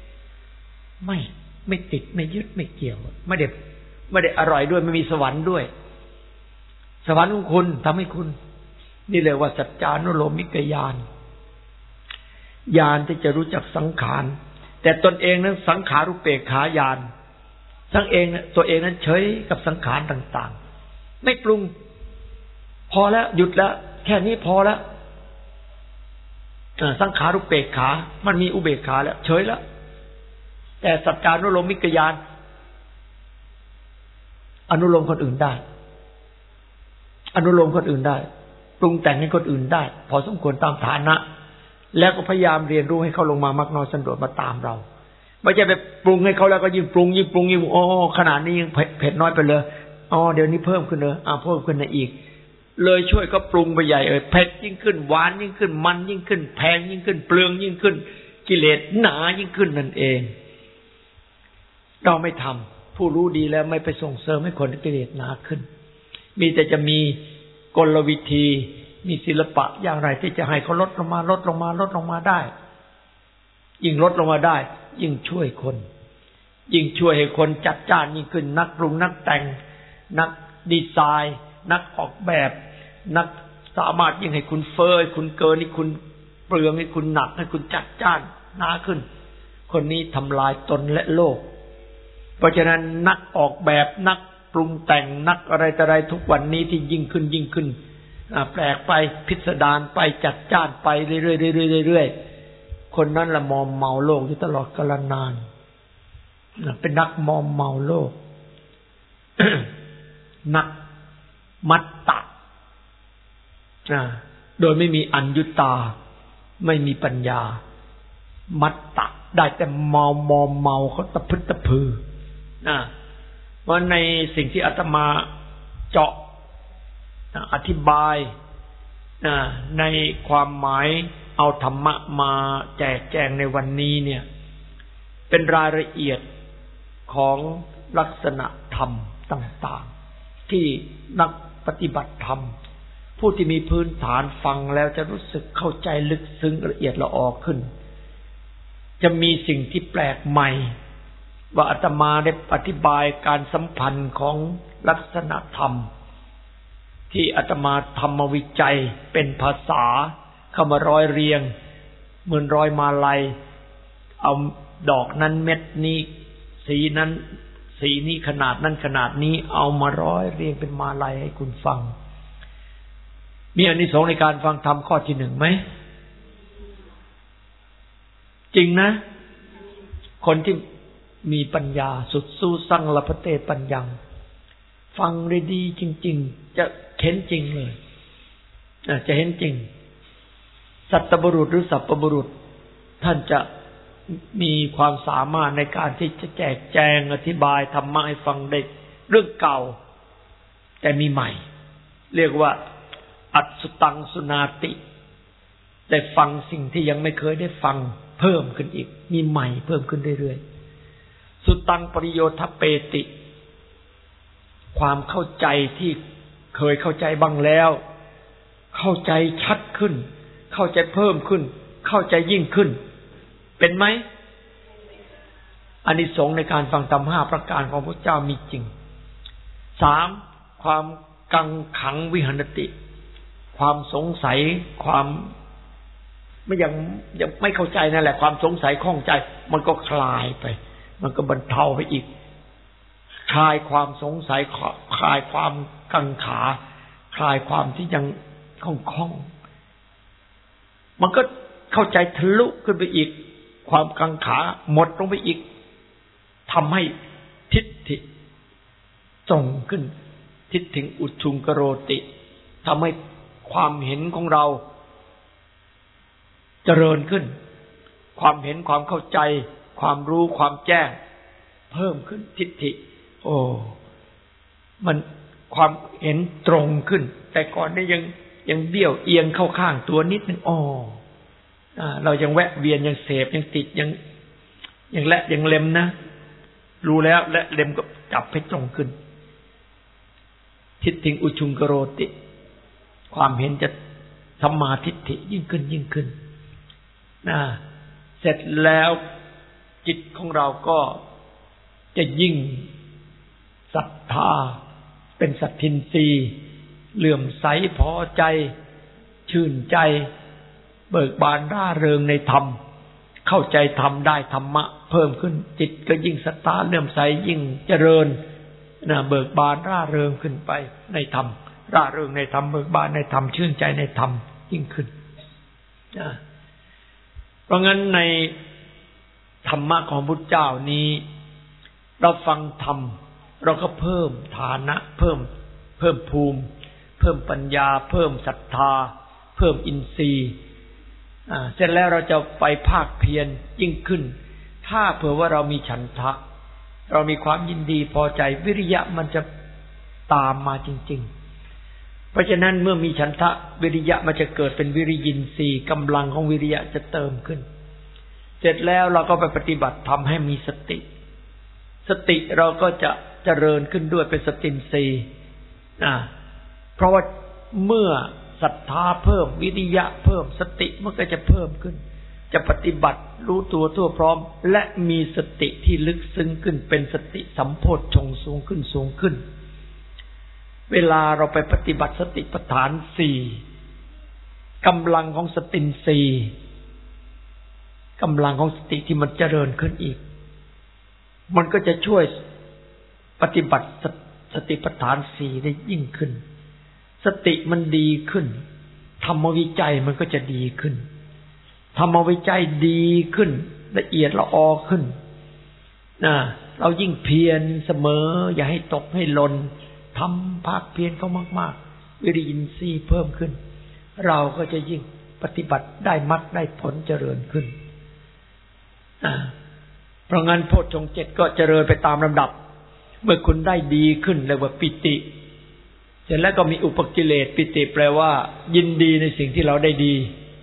ไม่ติดไม่ยึดไม่เกี่ยวไม่ได้อร่อยด้วยไม่มีสวรรค์ด้วยสวรรค์ของคุณทำให้คุณนี่เลยว่าสัจจานุโลมิกญาณญาณที่จะรู้จักสังขารแต่ตนเองนั้นสังขารุเปกขาญาณตัวเองนั้นเฉยกับสังขารต่างๆไม่ปรุงพอแล้วหยุดแล้วแค่นี้พอแล้วสังขารุเปกขามันมีอุเบกขาแล้วเฉยแล้วแต่สัจจานุโลมิกญาณอนุโลมคนอื่นได้อนุโลมคนอื่นได้ปรุงแต่งให้คนอื่นได้พอสมควรตามฐานะแล้วก็พยายามเรียนรู้ให้เขาลงมามากน้อยสันโดษมาตามเราไม่ใช่ไปปรุงให้เขาแล้วก็ยิ่งปรุงยิ่งขนาดนี้ยิ่งเผ็ดน้อยไปเลยเดี๋ยวนี้เพิ่มขึ้นเลยเพิ่มขึ้นอีกเลยช่วยก็ปรุงไปใหญ่เผ็ดยิ่งขึ้นหวานยิ่งขึ้นมันยิ่งขึ้นแพงยิ่งขึ้นเปลืองยิ่งขึ้นกิเลสหนายิ่งขึ้นนั่นเองเราไม่ทำผู้รู้ดีแล้วไม่ไปส่งเสริมให้คนกิเลสหนาขึ้นมีแต่จะมีกลวิธีมีศิลปะอย่างไรที่จะให้เขาลดลงมาได้ยิ่งลดลงมาได้ยิ่งช่วยคนยิ่งช่วยให้คนจัดจ้านยิ่งขึ้นนักปรุงนักแต่งนักดีไซน์นักออกแบบนักสามารถยิ่งให้คุณเฟ้อคุณเกินให้คุณเปลืองให้คุณหนักให้คุณจัดจ้านหนาขึ้นคนนี้ทำลายตนและโลกเพราะฉะนั้นนักออกแบบนักปรุงแต่งนักอะไรทุกวันนี้ที่ยิ่งขึ้นแปลกไปพิสดารไปจัดจ้านไปเรื่อยๆคนนั้นละมอมเมาโลกอยู่ตลอดกาลนานเป็นนักมอมเมาโลก นักมัตตะโดยไม่มีอัญญุตาไม่มีปัญญามัตตะได้แต่เมาเขาตะพึดตะพือว่าในสิ่งที่อาตมาเจาะอธิบายในความหมายเอาธรรมะมาแจกแจงในวันนี้เนี่ยเป็นรายละเอียดของลักษณะธรรมต่างๆที่นักปฏิบัติธรรมผู้ที่มีพื้นฐานฟังแล้วจะรู้สึกเข้าใจลึกซึ้งละเอียดละออขึ้นจะมีสิ่งที่แปลกใหม่ว่าอาตมาได้อธิบายการสัมพันธ์ของลักษณะธรรมที่อาตมาทำมาวิจัยเป็นภาษาเข้ามาร้อยเรียงเหมือนร้อยมาลัยเอาดอกนั้นเม็ดนี้สีนั้นสีนี้ขนาดนั้นขนาดนี้เอามาร้อยเรียงเป็นมาลัยให้คุณฟังมีอานิสงส์ในการฟังธรรมข้อที่ 1ไหมจริงนะคนที่มีปัญญาสุดสู้สั่งละพเตปัญญังฟังได้ดีจริงๆจะเห็นจริงเลยจะเห็นจริงสัตบุรุษหรือสัพพบุรุษท่านจะมีความสามารถในการที่จะแจกแจงอธิบายธรรมะให้ฟังได้เรื่องเก่าแต่มีใหม่เรียกว่าอัตสุตังสุนาติได้ฟังสิ่งที่ยังไม่เคยได้ฟังเพิ่มขึ้นอีกมีใหม่เพิ่มขึ้นเรื่อยๆสุตังปริโยทเปติความเข้าใจที่เคยเข้าใจบ้างแล้วเข้าใจชัดขึ้นเข้าใจเพิ่มขึ้นเข้าใจยิ่งขึ้นเป็นไหมอานิสงส์ในการฟังธรรม5ประการของพระเจ้ามีจริง3ความกังขังวิหรติความสงสัยความไม่ยังไม่เข้าใจนั่นแหละความสงสัยข้องใจมันก็คลายไปมันก็บรรเทาไปอีกคลายความสงสัยคลายความกังขาคลายความที่ยังข้องมันก็เข้าใจทะลุขึ้นไปอีกความกังขาหมดลงไปอีกทำให้ทิฏฐิตรงขึ้นทิฏฐิอุชุงกโรติทำให้ความเห็นของเราเจริญขึ้นความเห็นความเข้าใจความรู้ความแจ้งเพิ่มขึ้นทิฏฐิโอ้มันความเห็นตรงขึ้นแต่ก่อนนี่ยังเบี้ยวเอียงเข้าข้างตัวนิดนึงเรายังแวะเวียนยังเสพยังติดยังและยังเล็มนะรู้แล้วและเล็มก็จับให้ตรงขึ้นทิฏฐิอุชุงกโรติความเห็นจะสัมมาทิฏฐิยิ่งขึ้นเสร็จแล้วจิตของเราก็จะยิ่งศรัทธาเป็นสัทธินรีย์เลื่อมใสพอใจชื่นใจเบิกบานร่าเริงในธรรมเข้าใจธรรมได้ธรรมะเพิ่มขึ้นจิตก็ยิ่งศรัทธาเลื่อมใสยิ่งเจริญเบิกบานร่าเริงขึ้นไปในธรรมร่าเริงในธรรมเบิกบานในธรรมชื่นใจในธรรมยิ่งขึ้นเพราะงั้นในธรรมะของพุทธเจ้านี้เราฟังธรรมเราก็เพิ่มฐานะเพิ่มภูมิเพิ่มปัญญาเพิ่มศรัทธาเพิ่มอินทรีย์เสร็จแล้วเราจะไปภาคเพียรยิ่งขึ้นถ้าเผื่อว่าเรามีฉันทะเรามีความยินดีพอใจวิริยะมันจะตามมาจริงๆเพราะฉะนั้นเมื่อมีฉันทะวิริยะมันจะเกิดเป็นวิริยินทรีย์กำลังของวิริยะจะเติมขึ้นเสร็จแล้วเราก็ไปปฏิบัติทำให้มีสติเราก็จะเจริญขึ้นด้วยเป็นสตินทรีย์เพราะว่าเมื่อศรัทธาเพิ่มวิริยะเพิ่มสติมันก็จะเพิ่มขึ้นจะปฏิบัติรู้ตัวทั่วพร้อมและมีสติที่ลึกซึ้งขึ้นเป็นสติสัมโพชฌงค์สูงขึ้นเวลาเราไปปฏิบัติสติปัฏฐาน4กำลังของสตินทรีย์กำลังของสติที่มันเจริญขึ้นอีกมันก็จะช่วยปฏิบัติสติปัฏฐาน4ได้ยิ่งขึ้นสติมันดีขึ้นธรรมวิจัยมันก็จะดีขึ้นธรรมวิจัยดีขึ้นละเอียดละออขึ้นเรายิ่งเพียรเสมออย่าให้ตกให้หล่นทำภาคเพียรเขามากๆวิริยินทรีย์เพิ่มขึ้นเราก็จะยิ่งปฏิบัติได้มรรคได้ผลเจริญขึ้นเพราะงั้นโพชฌงค์7ก็เจริญไปตามลำดับเมื่อคุณได้ดีขึ้นเรียกว่าปิติเสร็จแล้วก็มีอุปกิเลสปิติแปลว่ายินดีในสิ่งที่เราได้ดี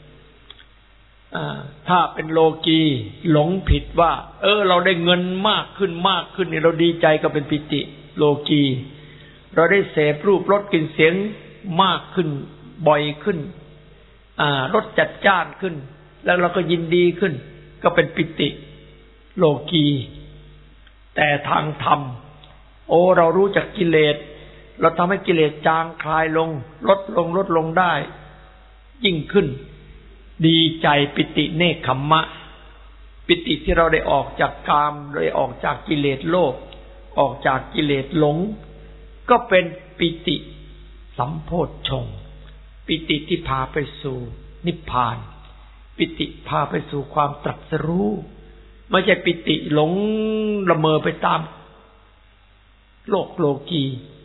ถ้าเป็นโลกีหลงผิดว่าเราได้เงินมากขึ้นนี่เราดีใจก็เป็นปิติโลกีเราได้เสพรูปรสกลิ่นเสียงมากขึ้นบ่อยขึ้นรสจัดจ้านขึ้นแล้วเราก็ยินดีขึ้นก็เป็นปิติโลกีแต่ทางธรรมเรารู้จักกิเลสเราทำให้กิเลสจางคลายลงลดลงได้ยิ่งขึ้นดีใจปิติเนกขัมมะปิติที่เราได้ออกจากกามได้ออกจากกิเลสโลภออกจากกิเลสหลงก็เป็นปิติสัมโพชฌงค์ปิติที่พาไปสู่นิพพานปิติพาไปสู่ความตรัสรู้ไม่ใช่ปิติหลงละเมอไปตามโลกโลกี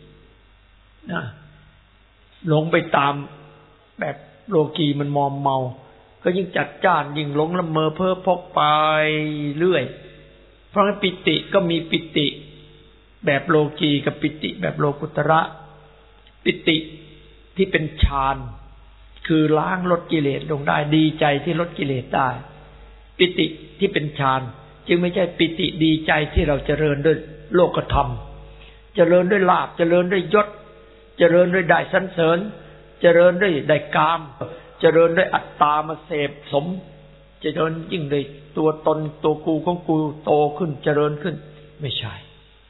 หลงไปตามแบบโลกีมันมอมเมาก็ยิ่งจัดจ้านยิ่งหลงละเมอเพ้อพกไปเรื่อยเพราะงั้นปิติก็มีปิติแบบโลกีกับปิติแบบโลกุตระปิติที่เป็นฌานคือล้างลดกิเลสลงได้ดีใจที่ลดกิเลสได้ปิติที่เป็นฌานจึงไม่ใช่ปิติดีใจที่เราเจริญด้วยโลกธรรมเจริญด้วยลาภเจริญด้วยยศเจริญด้วยได้สรรเสริญเจริญด้วยได้กามเจริญด้วยอัตตามาเสพสมเจริญยิ่งด้วยตัวตนตัวกูของกูโตขึ้นเจริญขึ้นไม่ใช่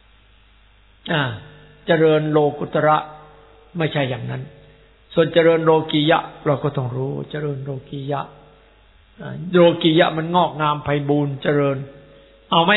เจริญโลกุตระไม่ใช่อย่างนั้นส่วนเจริญโลกียะเราก็ต้องรู้เจริญโลกียะโลกียะมันงอกงามไพบูลย์เจริญเอาไหม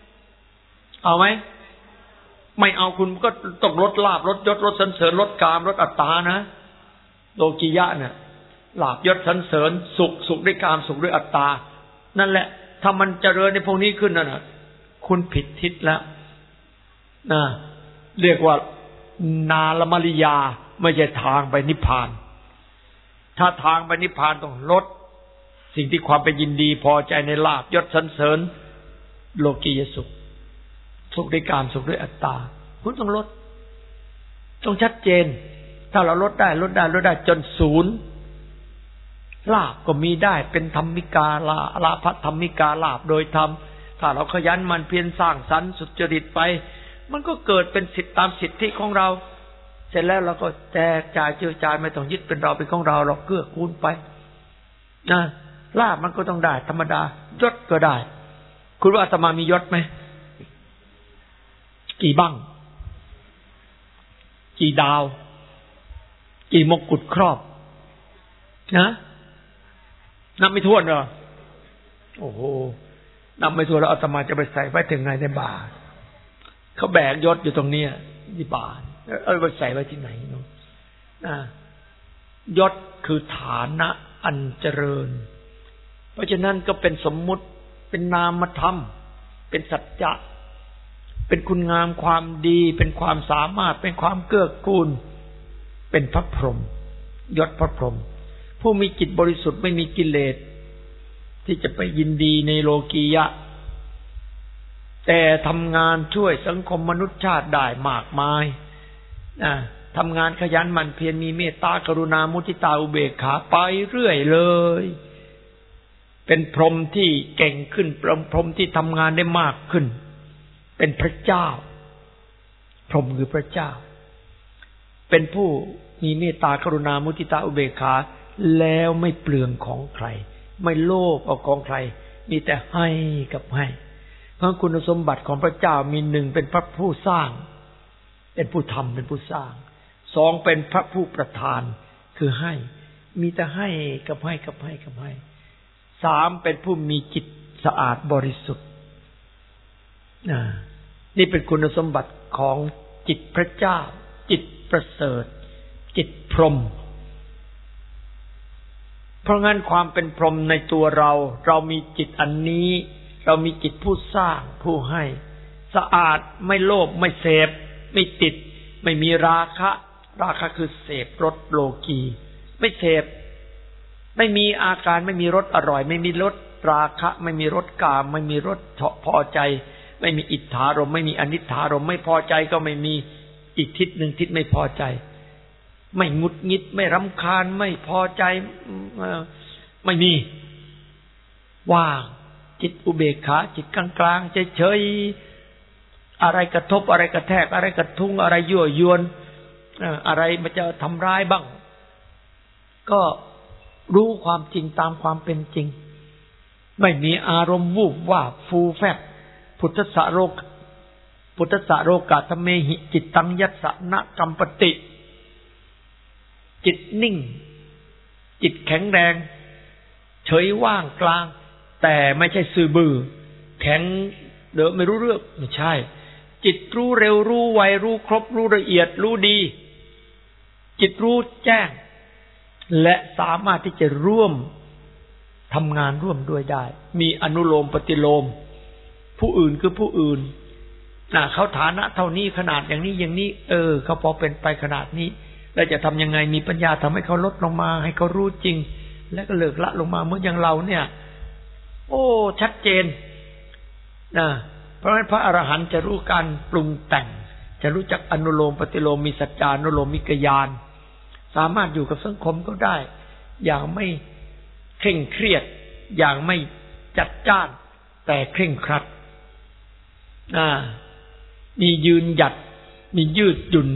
ไม่เอาคุณก็ต้องลดลาภลดยศลดสรรเสริญลดกามลดอัตตานะโลกียะเนี่ยลาภยศสรรเสริญสุขด้วยกามสุขด้วยอัตตานั่นแหละถ้ามันเจริญในพวกนี้ขึ้นนั่นน่ะคุณผิดทิศแล้วนะเรียกว่านาลมริยาไม่ใช่ทางไปนิพพานถ้าทางไปนิพพานต้องลดสิ่งที่ความเป็นยินดีพอใจในลาภยศสรรเสริญโลกียสุขด้วยกามสุขด้วยอัตตาคุณต้องลดต้องชัดเจนถ้าเราลดได้จนศูนย์ลาภก็มีได้เป็นธรรมิกาลาภธรรมิกาลาภโดยธรรมถ้าเราขยันมันเพียรสร้างสรรค์สุจริตไปมันก็เกิดเป็นสิทธิตามสิทธิของเราเสร็จแล้วเราก็แจกจ่ายเจือจายไม่ต้องยึดเป็นเราเป็นของเราเราเกื้อกูลไปนะลาภมันก็ต้องได้ธรรมดายศก็ได้คุณว่าอาตมามียศไหมกี่บั้งกี่ดาวกี่มงกุฎครอบนะนับไม่ถ้วนเหรอโอ้โหนับไม่ถ้วนแล้วอาตมาจะไปใส่ไว้ถึงไหนในบาทเขาแบกยศอยู่ตรงนี้ที่บาทไปใส่ไว้ที่ไหนเนาะยศคือฐานะอันเจริญเพราะฉะนั้นก็เป็นสมมุติเป็นนามธรรมเป็นสัจจะเป็นคุณงามความดีเป็นความสามารถเป็นความเกื้อกูลเป็นพระพรหมยศพระพรหมผู้มีจิตบริสุทธิ์ไม่มีกิเลสที่จะไปยินดีในโลกียะแต่ทำงานช่วยสังคมมนุษยชาติได้มากมายทำงานขยันหมั่นเพียรมีเมตตากรุณามุทิตาอุเบกขาไปเรื่อยเลยเป็นพรหมที่เก่งขึ้นพรหมที่ทำงานได้มากขึ้นเป็นพระเจ้าพรหมคือพระเจ้าเป็นผู้มีเมตตากรุณามุทิตาอุเบกขาแล้วไม่เปลืองของใครไม่โลภเอาของใครมีแต่ให้กับให้เพราะคุณสมบัติของพระเจ้ามีหนึ่งเป็นพระผู้สร้างเป็นผู้ทำเป็นผู้สร้างสองเป็นพระผู้ประทานคือให้มีแต่ให้กับให้กับให้กับให้สามเป็นผู้มีจิตสะอาดบริสุทธิ์นี่เป็นคุณสมบัติของจิตพระเจ้าจิตประเสริฐจิตพรหมเพราะงั้นความเป็นพรหมในตัวเรามีจิตอันนี้เรามีจิตผู้สร้างผู้ให้สะอาดไม่โลภไม่เสพไม่ติดไม่มีราคะคือเสพรสโลกีไม่เสพไม่มีอาการไม่มีรสอร่อยไม่มีรสราคะไม่มีรสกามไม่มีรสพอใจไม่มีอิทธารมไม่มีอนิทธารมไม่พอใจก็ไม่มีอีกทิศหนึ่งทิศไม่พอใจไม่งุดหงิดไม่รำคาญไม่พอใจไม่มีว่างจิตอุเบกขาจิตกลางๆเฉยๆอะไรกระทบอะไรกระแทกอะไรกระทุ้งอะไรยั่วยวนอะไรมันจะทำร้ายบ้างก็รู้ความจริงตามความเป็นจริงไม่มีอารมณ์วูบว่าฟูแฟบพุทธสะโรกะทะเมหิจิตตังยัสสะนะกัมปติจิตนิ่งจิตแข็งแรงเฉยว่างกลางแต่ไม่ใช่ซื่อบื้อแข็งเดี๋ยวไม่รู้เรื่องไม่ใช่จิตรู้เร็วรู้ไวรู้ครบรู้ละเอียดรู้ดีจิตรู้แจ้งและสามารถที่จะร่วมทำงานร่วมด้วยได้มีอนุโลมปฏิโลมผู้อื่นคือผู้อื่นเขาฐานะเท่านี้ขนาดอย่างนี้เขาพอเป็นไปขนาดนี้แล้วจะทำยังไงมีปัญญาทำให้เขาลดลงมาให้เขารู้จริงและก็เลิกละลงมาเหมือนอย่างเราเนี่ยโอ้ชัดเจนเพราะฉะนั้นพระอรหันต์จะรู้การปรุงแต่งจะรู้จักอนุโลมปฏิโลมมีสัจจานุโลมมิกญาณสามารถอยู่กับสังคมก็ได้อย่างไม่เคร่งเครียดอย่างไม่จัดจ้านแต่เคร่งครัดมียืนหยัดมียืดหยุ่น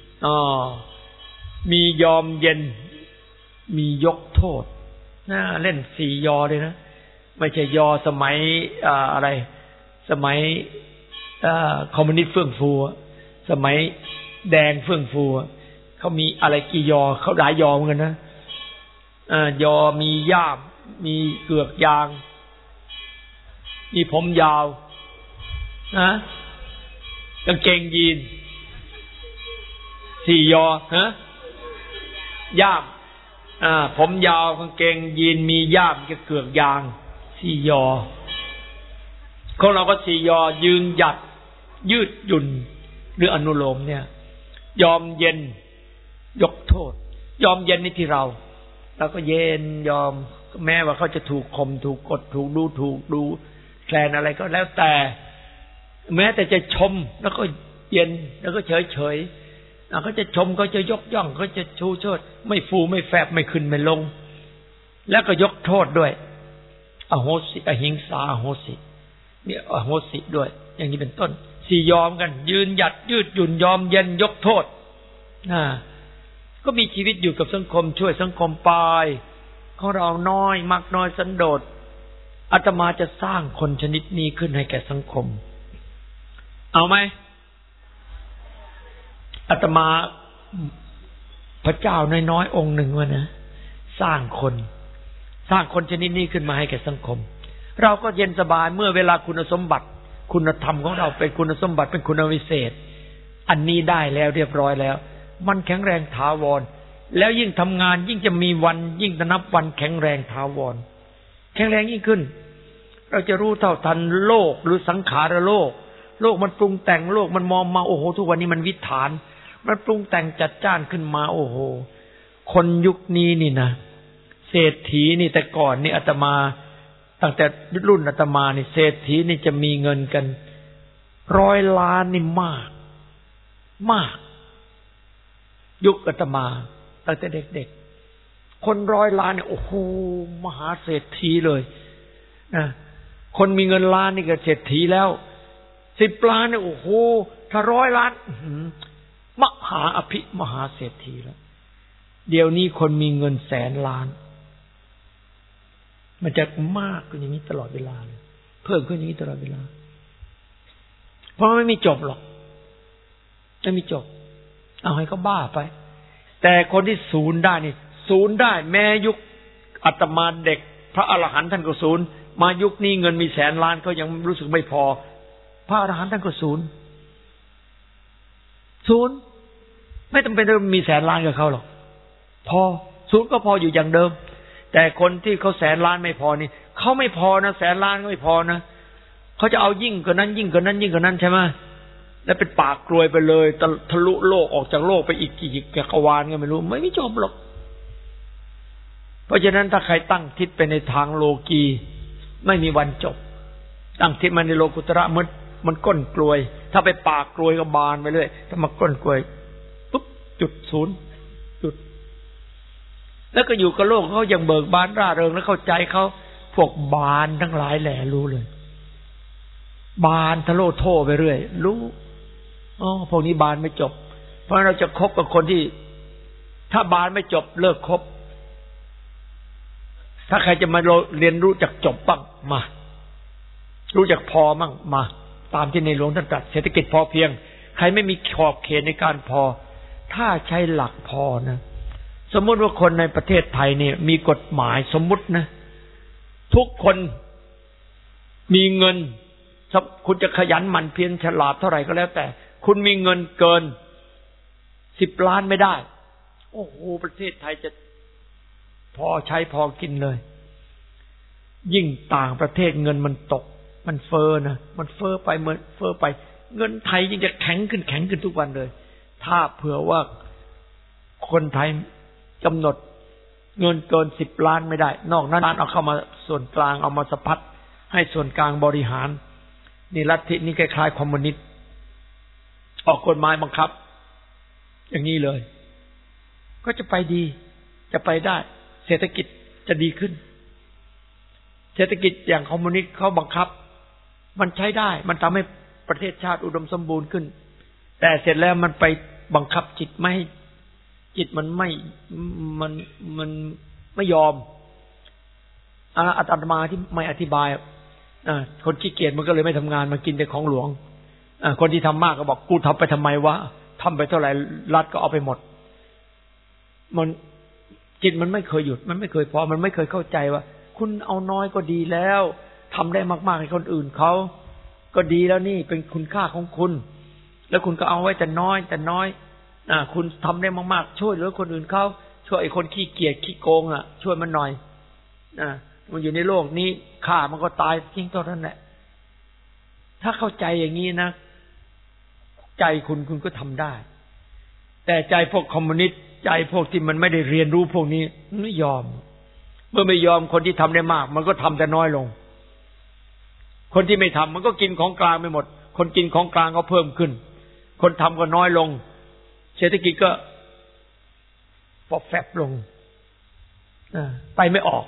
มียอมเย็นมียกโทษเล่น4ยอเลยนะไม่ใช่ยอสมัยอะไรสมัยคอมมิวนิสต์เฟื่องฟูสมัยแดงเฟื่องฟูเขามีอะไรกี่ยอเขาหลายยอเหมือนกันนะยอมีย่ามมีเกือกยางมีผมยาวนะกางเกงยีน4 ยอฮะย่ามผมยาวกางเกงยีนมีย่ามกับเกือกยาง4 ยอของเราก็4 ยอยืนหยัดยืดหยุ่นหรืออนุโลมเนี่ยยอมเย็นยกโทษยอมเย็นนี่ที่เราก็เย็นยอมแม้ว่าเขาจะถูกข่มถูกกดถูกดูแคลนอะไรก็แล้วแต่แม้แต่จะชมแล้วก็เย็นแล้วก็เฉยเขาจะชมก็จะยกย่องเขาจะชูเชิดไม่ฟูไม่แฟบไม่ขึ้นไม่ลงแล้วก็ยกโทษด้วยอโหสิอหิงสาอโหสิเนี่ยอโหสิด้วยอย่างนี้เป็นต้น4 ยอมกันยืนหยัดยืดหยุ่นยอมเย็นยกโทษก็มีชีวิตอยู่กับสังคมช่วยสังคมไปของเราน้อยมักน้อยสันโดษอาตมาจะสร้างคนชนิดนี้ขึ้นให้แก่สังคมเอาไหมอาตมาพระเจ้าน้อยๆองค์หนึ่งวะนะสร้างคนชนิดนี้ขึ้นมาให้แก่สังคมเราก็เย็นสบายเมื่อเวลาคุณสมบัติคุณธรรมของเราเป็นคุณสมบัติเป็นคุณวิเศษอันนี้ได้แล้วเรียบร้อยแล้วมันแข็งแรงถาวรแล้วยิ่งทำงานยิ่งจะมีวันยิ่งจะนับวันแข็งแรงถาวรแข็งแรงยิ่งขึ้นเราจะรู้เท่าทันโลกหรือสังขารโลกมันปรุงแต่งโลกมันมองมาโอ้โหทุกวันนี้มันวิถานมันปรุงแต่งจัดจ้านขึ้นมาโอ้โหคนยุคนี้นี่นะเศรษฐีนี่แต่ก่อนนี่อาตมาตั้งแต่รุ่นอาตมานี่เศรษฐีนี่จะมีเงินกัน100 ล้านนี่มากยุคอาตมาตั้งแต่เด็กๆคน100 ล้านเนี่ยโอ้โหมหาเศรษฐีเลยนะคนมีเงินล้านนี่ก็เศรษฐีแล้ว10 ล้านเนี่ยโอ้โหถ้า100 ล้านมหาอภิมหาเศรษฐีแล้วเดี๋ยวนี้คนมีเงิน100,000 ล้านมันจะมากขึ้นอย่างนี้ตลอดเวลาเลยเพิ่มขึ้นอย่างนี้ตลอดเวลาเพราะไม่มีจบหรอกไม่มีจบเอาให้เขาบ้าไปแต่คนที่ศูนย์ได้นี่ศูนย์ได้แม้ยุคอาตมาเด็กพระอรหันต์ท่านก็ศูนย์มายุคนี้เงินมี100,000 ล้านก็ยังรู้สึกไม่พอพระอรหันต์ท่านก็ศูนย์ไม่จำเป็นต้องมี100,000 ล้านกับเขาหรอกพอศูนย์ก็พออยู่อย่างเดิมแต่คนที่เขา100,000 ล้านไม่พอนี่เขาไม่พอนะ100,000 ล้านก็ไม่พอนะเขาจะเอายิ่งกว่านั้นยิ่งกว่านั้นยิ่งกว่านั้นใช่ไหมแล้วเป็นปากกรวยไปเลยทะลุโลกออกจากโลกไปอีกกี่จักรวาลก็ไม่รู้ไม่มีจบหรอกเพราะฉะนั้นถ้าใครตั้งทิศไปในทางโลกีไม่มีวันจบตั้งทิศมาในโลกุตระมันก้นกลวยถ้าไปปากกลวยก็บานไปเรื่อยถ้ามาก้นกลวยปุ๊บจุดศูนย์จุดแล้วก็อยู่กับโลกเขายังเบิกบานร่าเริงแล้วเข้าใจเขาพวกบานทั้งหลายแหละรู้เลยบานทะโลโทไปเรื่อยรู้พวกนี้บานไม่จบเพราะเราจะคบกับคนที่ถ้าบานไม่จบเลิกคบถ้าใครจะมาเรียนรู้จักจบบ้างมารู้จักพอมั่งมาตามที่ในหลวงท่านตรัสเศรษฐกิจพอเพียงใครไม่มีขอบเขตในการพอถ้าใช้หลักพอนะสมมติว่าคนในประเทศไทยเนี่ยมีกฎหมายสมมุตินะทุกคนมีเงินคุณจะขยันหมั่นเพียรฉลาดเท่าไหร่ก็แล้วแต่คุณมีเงินเกิน10 ล้านไม่ได้โอ้โหประเทศไทยจะพอใช้พอกินเลยยิ่งต่างประเทศเงินมันตกมันเฟ้อนะมันเฟ้อไปเหมือนเฟ้อไปเงินไทยยิ่งจะแข็งขึ้นทุกวันเลยถ้าเผื่อว่าคนไทยกำหนดเงินเกิน10 ล้านไม่ได้นอกนั้นเอาเข้ามาส่วนกลางเอามาสะพัดให้ส่วนกลางบริหารนี่ลัทธินี้คล้ายๆคอมมิวนิสต์ออกกฎหมายบังคับอย่างนี้เลยก็จะไปดีจะไปได้เศรษฐกิจจะดีขึ้นเศรษฐกิจอย่างคอมมิวนิสต์เขาบังคับมันใช้ได้มันทำให้ประเทศชาติอุดมสมบูรณ์ขึ้นแต่เสร็จแล้วมันไปบังคับจิตไม่ให้จิตมันไม่ยอมอาตมาที่ไม่อธิบายคนขี้เกียจมันก็เลยไม่ทำงานมากินแต่ของหลวงคนที่ทำมากก็บอกกูทำไปทำไมวะทำไปเท่าไหร่รัฐก็เอาไปหมดมันจิตมันไม่เคยหยุดมันไม่เคยพอมันไม่เคยเข้าใจว่าคุณเอาน้อยก็ดีแล้วทำได้มากๆให้คนอื่นเขาก็ดีแล้วนี่เป็นคุณค่าของคุณแล้วคุณก็เอาไว้แต่น้อยคุณทำได้มากๆช่วยเหลือคนอื่นเขาช่วยไอ้คนขี้เกียจขี้โกงช่วยมันหน่อยมันอยู่ในโลกนี้ฆ่ามันก็ตายทิ้งเท่านั้นแหละถ้าเข้าใจอย่างนี้นะใจคุณก็ทำได้แต่ใจพวกคอมมิวนิสต์ใจพวกที่มันไม่ได้เรียนรู้พวกนี้ไม่ยอมเมื่อไม่ยอมคนที่ทำได้มากมันก็ทำแต่น้อยลงคนที่ไม่ทำมันก็กินของกลางไปหมดคนกินของกลางก็เพิ่มขึ้นคนทำก็น้อยลงเศรษฐกิจก็ฟอแฟบลงไปไม่ออก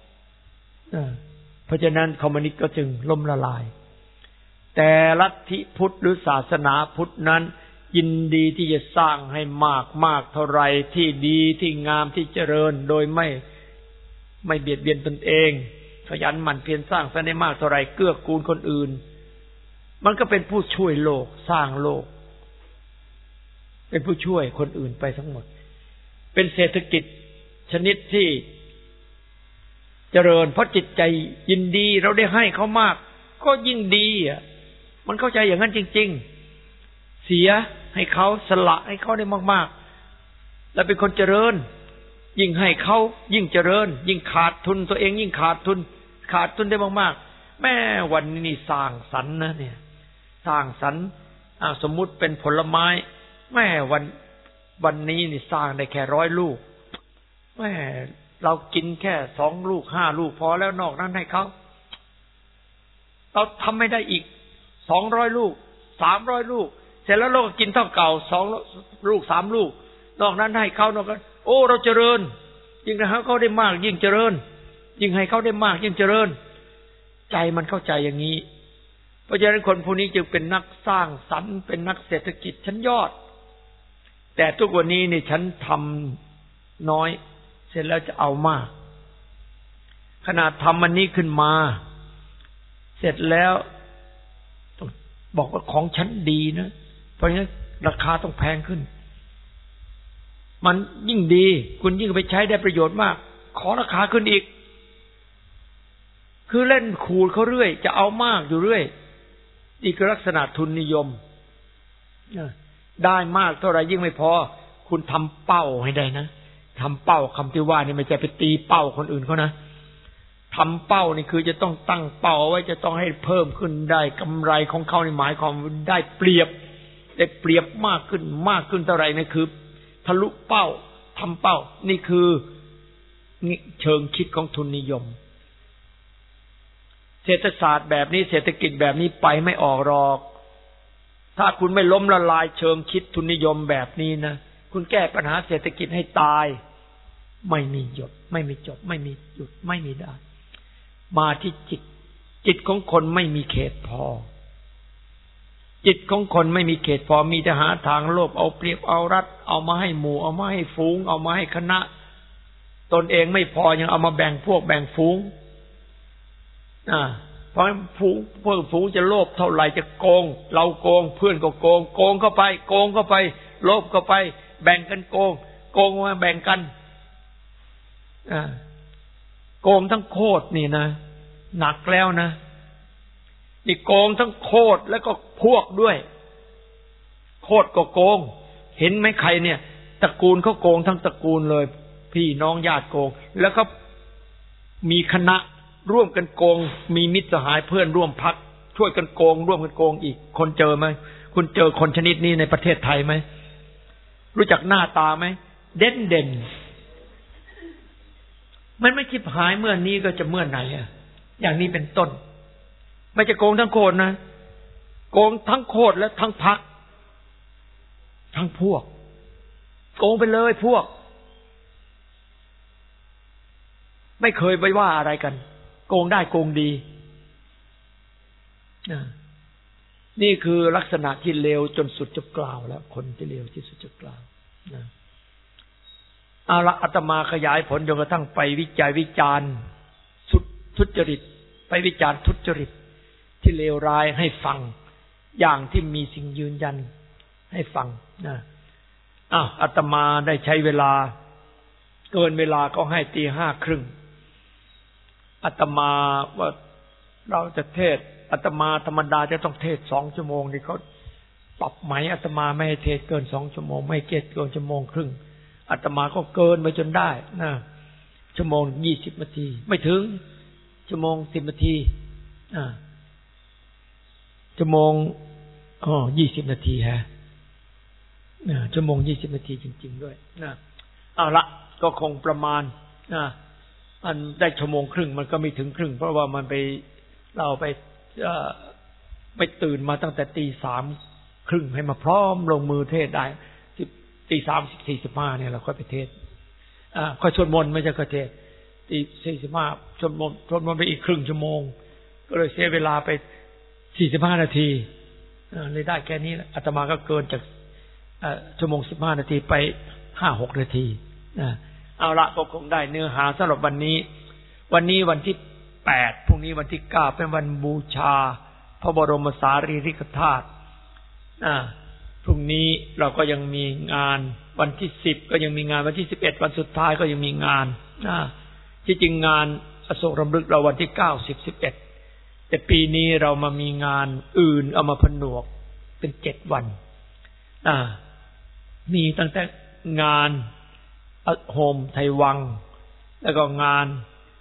เพราะฉะนั้นคอมมิวนิสต์ก็จึงล่มละลายแต่ลัทธิพุทธหรือศาสนาพุทธนั้นยินดีที่จะสร้างให้มากเท่าไรที่ดีที่งามที่เจริญโดยไม่เบียดเบียนตนเองขยันหมั่นเพียรสร้างซะได้มากเท่าไรเกื้อกูลคนอื่นมันก็เป็นผู้ช่วยโลกสร้างโลกเป็นผู้ช่วยคนอื่นไปทั้งหมดเป็นเศรษฐกิจชนิดที่เจริญเพราะจิตใจยินดีเราได้ให้เขามากก็ยิ่งดีมันเข้าใจอย่างนั้นจริงๆเสียให้เขาสละให้เขาได้มากๆแล้วเป็นคนเจริญยิ่งให้เขายิ่งเจริญยิ่งขาดทุนตัวเองยิ่งขาดทุนได้มากๆแม่วันนี้สร้างสรรค์นะเนี่ยสร้างสรรค์สมมุติเป็นผลไม้แม่วันนี้นี่สร้างได้แค่100 ลูกแม่เรากินแค่2 ลูก5 ลูกพอแล้วนอกนั้นให้เขาเราทำไม่ได้อีก200 ลูก300 ลูกเสร็จแล้วเราก็กินเท่าเก่า2 ลูก3 ลูกนอกนั้นให้เขานอกนั้นโอ้เราเจริญยิ่งให้เขาได้มากยิ่งเจริญยิ่งให้เขาได้มากยิ่งเจริญใจมันเข้าใจอย่างนี้เพราะฉะนั้นคนพวกนี้จึงเป็นนักสร้างสรรค์เป็นนักเศรษฐกิจชั้นยอดแต่ทุกวันนี้นี่ฉันทำน้อยเสร็จแล้วจะเอามากขนาดทำมันนี้ขึ้นมาเสร็จแล้วต้องบอกว่าของฉันดีนะเพราะงั้นราคาต้องแพงขึ้นมันยิ่งดีคุณยิ่งไปใช้ได้ประโยชน์มากขอราคาขึ้นอีกคือเล่นขูดเขาเรื่อยจะเอามากอยู่เรื่อยนี่คือลักษณะทุนนิยมได้มากเท่าไรยิ่งไม่พอคุณทำเป้าให้ได้นะทำเป้าคำที่ว่านี่ไม่ใช่ไปตีเป้าคนอื่นเขานะทำเป้านี่คือจะต้องตั้งเป้าไว้จะต้องให้เพิ่มขึ้นได้กำไรของเขาในหมายความได้เปรียบมากขึ้นเท่าไรนี่คือทะลุเป้าทำเป้านี่คือเชิงคิดของทุนนิยมเศรษฐศาสตร์แบบนี้เศรษฐกิจแบบนี้ไปไม่ออกหรอกถ้าคุณไม่ล้มละลายเชิงคิดทุนนิยมแบบนี้นะคุณแก้ปัญหาเศรษฐกิจให้ตายไม่มีหยุดไม่มีจบไม่มีหยุดไม่มีได้มาที่จิตของคนไม่มีเขตพอจิตของคนไม่มีเขตพอมีแต่หาทางโลภเอาเปรียบเอารัดเอามาให้หมู่เอามาให้ฝูงเอามาให้คณะตนเองไม่พอยังเอามาแบ่งพวกแบ่งฝูงเพราะฝูงจะโลภเท่าไหร่จะโกงเราโกงเพื่อนก็โกงเข้าไปโลภเข้าไปแบ่งกันโกงมาแบ่งกันโกงทั้งโคตรนี่นะหนักแล้วนะนี่โกงทั้งโคตรแล้วก็พวกด้วยโคตรก็โกงเห็นไหมใครเนี่ยตระกูลเขาโกงทั้งตระกูลเลยพี่น้องญาติโกงแล้วก็มีคณะร่วมกันโกงมีมิตรสหายเพื่อนร่วมพรรคช่วยกันโกงร่วมกันโกงอีกคนเจอไหมคุณเจอคนชนิดนี้ในประเทศไทยไหมรู้จักหน้าตาไหมเด่นมันไม่คิดหายเมื่อนี้ก็จะเมื่อไหนอย่างนี้เป็นต้นไม่จะโกงทั้งโคตรนะโกงทั้งโคตรและทั้งพรรคทั้งพวกโกงไปเลยพวกไม่เคยไปว่าอะไรกันโกงได้โกงดีนี่คือลักษณะที่เลวจนสุดจะกล่าวแล้วคนที่เลวที่สุดจะกล่าวเอาละอาตมาขยายผลจนกระทั่งไปวิจัยวิจารณ์ทุจริตไปวิจารณ์ทุจริตที่เลวร้ายให้ฟังอย่างที่มีสิ่งยืนยันให้ฟังนะอาตมาได้ใช้เวลาเกินเวลาก็ให้ 5:30 อาตมาว่าเราจะเทศอาตมาธรรมดาจะต้องเทศ2 ชั่วโมงนี่เขาปรับไหมอาตมาไม่ให้เทศเกิน2 ชั่วโมงไม่เกิน1 ชั่วโมงครึ่งอาตมาก็เกินไปจนได้นะชั่วโมง20 นาทีไม่ถึงชั่วโมง10 นาทีชั่วโมง20 นาทีฮะชั่วโมง20 นาทีจริงๆด้วยนะเอาละก็คงประมาณอันได้ชั่วโมงครึ่งมันก็ไม่ถึงครึ่งเพราะว่ามันเราไปตื่นมาตั้งแต่ 3:30ให้มาพร้อมลงมือเทศได้3:45เนี่ยเราค่อยไปเทศค่อยสวดมนต์ไม่ใช่ค่อยเทศ4:45สวดมนต์ไปอีกครึ่งชั่วโมงก็เลยเสียเวลาไป45 นาทีเลยได้แค่นี้อาตมาก็เกินจากชั่วโมง15 นาทีไป5-6 นาทีเอาละก็คงได้เนื้อหาสำหรับวันนี้วันที่8พรุ่งนี้วันที่9เป็นวันบูชาพระบรมสารีริกธาตุพรุ่งนี้เราก็ยังมีงานวันที่10ก็ยังมีงานวันที่11วันสุดท้ายก็ยังมีงานที่จริงงานอโศกรำลึกเราวันที่9 10 11แต่ปีนี้เรามามีงานอื่นเอามาผนวกเป็น7 วันมีตั้งแต่งานโฮมไทยวังแล้วก็งาน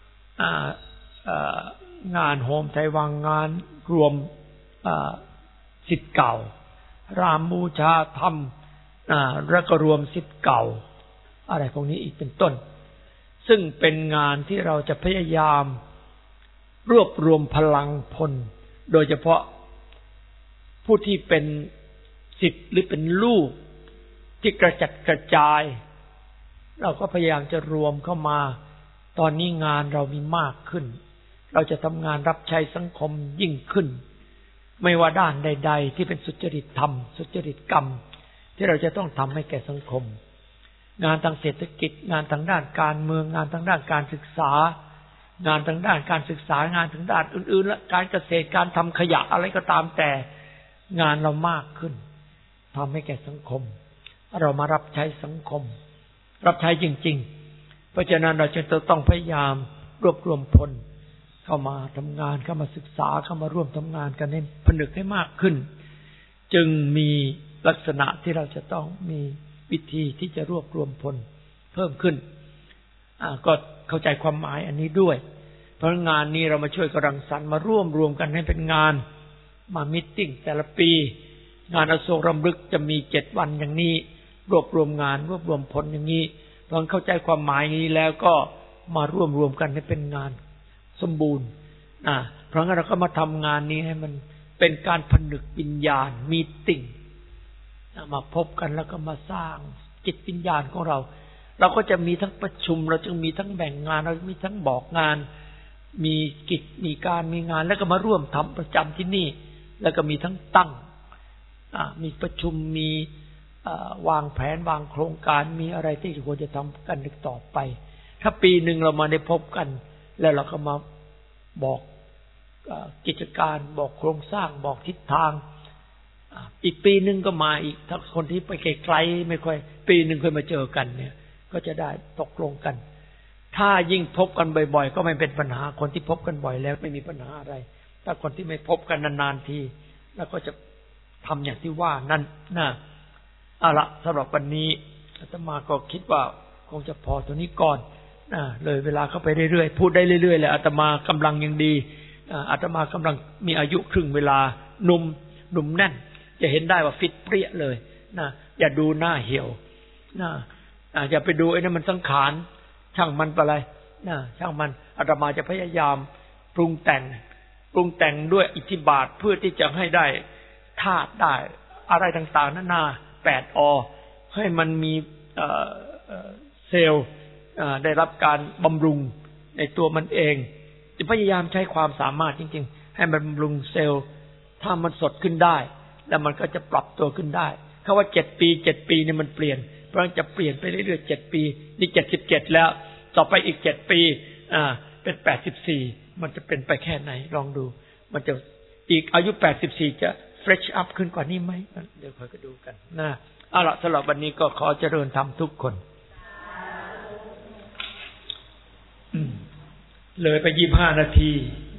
โฮมไทยวังงานรวมศิษย์เก่ารามบูชาธรรมแล้วก็รวมศิษย์เก่าอะไรพวกนี้อีกเป็นต้นซึ่งเป็นงานที่เราจะพยายามรวบรวมพลังพลโดยเฉพาะผู้ที่เป็นศิษย์หรือเป็นลูกที่กระจัดกระจายเราก็พยายามจะรวมเข้ามาตอนนี้งานเรามีมากขึ้นเราจะทำงานรับใช้สังคมยิ่งขึ้นไม่ว่าด้านใดๆที่เป็นสุจริตธรรมสุจริตกรรมที่เราจะต้องทำให้แก่สังคมงานทางเศรษฐกิจงานทางด้านการเมืองงานทางด้านการศึกษางานทางด้านการศึกษางานทางด้านอื่นๆและการเกษตรการทำขยะอะไรก็ตามแต่งานเรามากขึ้นทำให้แก่สังคมเรามารับใช้สังคมรับใช้จริงๆเพราะฉะนั้นเราจะต้องพยายามรวบรวมพลเข้ามาทำงานเข้ามาศึกษาเข้ามาร่วมทำงานกันให้ผนึกให้มากขึ้นจึงมีลักษณะที่เราจะต้องมีวิธีที่จะรวบรวมพลเพิ่มขึ้นก็เข้าใจความหมายอันนี้ด้วยเพราะงานนี้เรามาช่วยกำลังสรรมาร่วมรวมกันให้เป็นงานมามีตติ้งแต่ละปีงานอโศกรำลึกจะมี7 วันอย่างนี้รวบรวมงานรวบรวมพลอย่างนี้พอเข้าใจความหมายนี้แล้วก็มาร่วมรวมกันให้เป็นงานสมบูรณ์เพราะงั้นเราก็มาทำงานนี้ให้มันเป็นการผนึกวิญญาณมีตติ้งมาพบกันแล้วก็มาสร้างจิตวิญญาณของเราก็จะมีทั้งประชุมเราจึงมีทั้งแบ่งงานเรามีทั้งบอกงานมีกิจมีการมีงานแล้วก็มาร่วมทำประจำที่นี่แล้วก็มีทั้งตั้งมีประชุมมีวางแผนวางโครงการมีอะไรที่ควรจะทำกันต่อไปถ้าปีหนึ่งเรามาได้พบกันแล้วเราก็มาบอกกิจการบอกโครงสร้างบอกทิศทางอีกปีหนึ่งก็มาอีกถ้าคนที่ไปไกลๆไม่ค่อยปีหนึ่งค่อยมาเจอกันเนี่ยก็จะได้ตกลงกันถ้ายิ่งพบกันบ่อยๆก็ไม่เป็นปัญหาคนที่พบกันบ่อยแล้วไม่มีปัญหาอะไรถ้าคนที่ไม่พบกันนานๆทีแล้วก็จะทำอย่างที่ว่านั่นเอาละสำหรับวันนี้อาตมาก็คิดว่าคงจะพอตัวนี้ก่อนเลยเวลาเข้าไปเรื่อยๆพูดได้เรื่อยๆเลยอาตมากำลังยังดีอาตมากำลังมีอายุครึ่งเวลาหนุ่มแน่นจะเห็นได้ว่าฟิตเปรี้ยเลยอย่าดูหน้าเหี่ยวอย่าไปดูไอ้นั่นมันสังขารช่างมันไปเลยช่างมันอาตมาจะพยายามปรุงแต่งด้วยอิทธิบาทเพื่อที่จะให้ได้ธาตุได้อะไรต่างๆนานา8 อให้มันมีเซลล์ได้รับการบำรุงในตัวมันเองจะพยายามใช้ความสามารถจริงๆให้มันบำรุงเซลล์ถ้ามันสดขึ้นได้แล้วมันก็จะปรับตัวขึ้นได้คำว่า7 ปีเนี่ยมันเปลี่ยนเพราะจะเปลี่ยนไปเรื่อยๆ7 ปีนี่77แล้วต่อไปอีก7 ปีเป็น84มันจะเป็นไปแค่ไหนลองดูมันจะอีกอายุ84จะfresh up ขึ้นกว่านี้ไหมเดี๋ยวค่อยก็ดูกันเอาล่ะสำหรับวันนี้ก็ขอเจริญธรรมทุกคนเลยไป25 นาที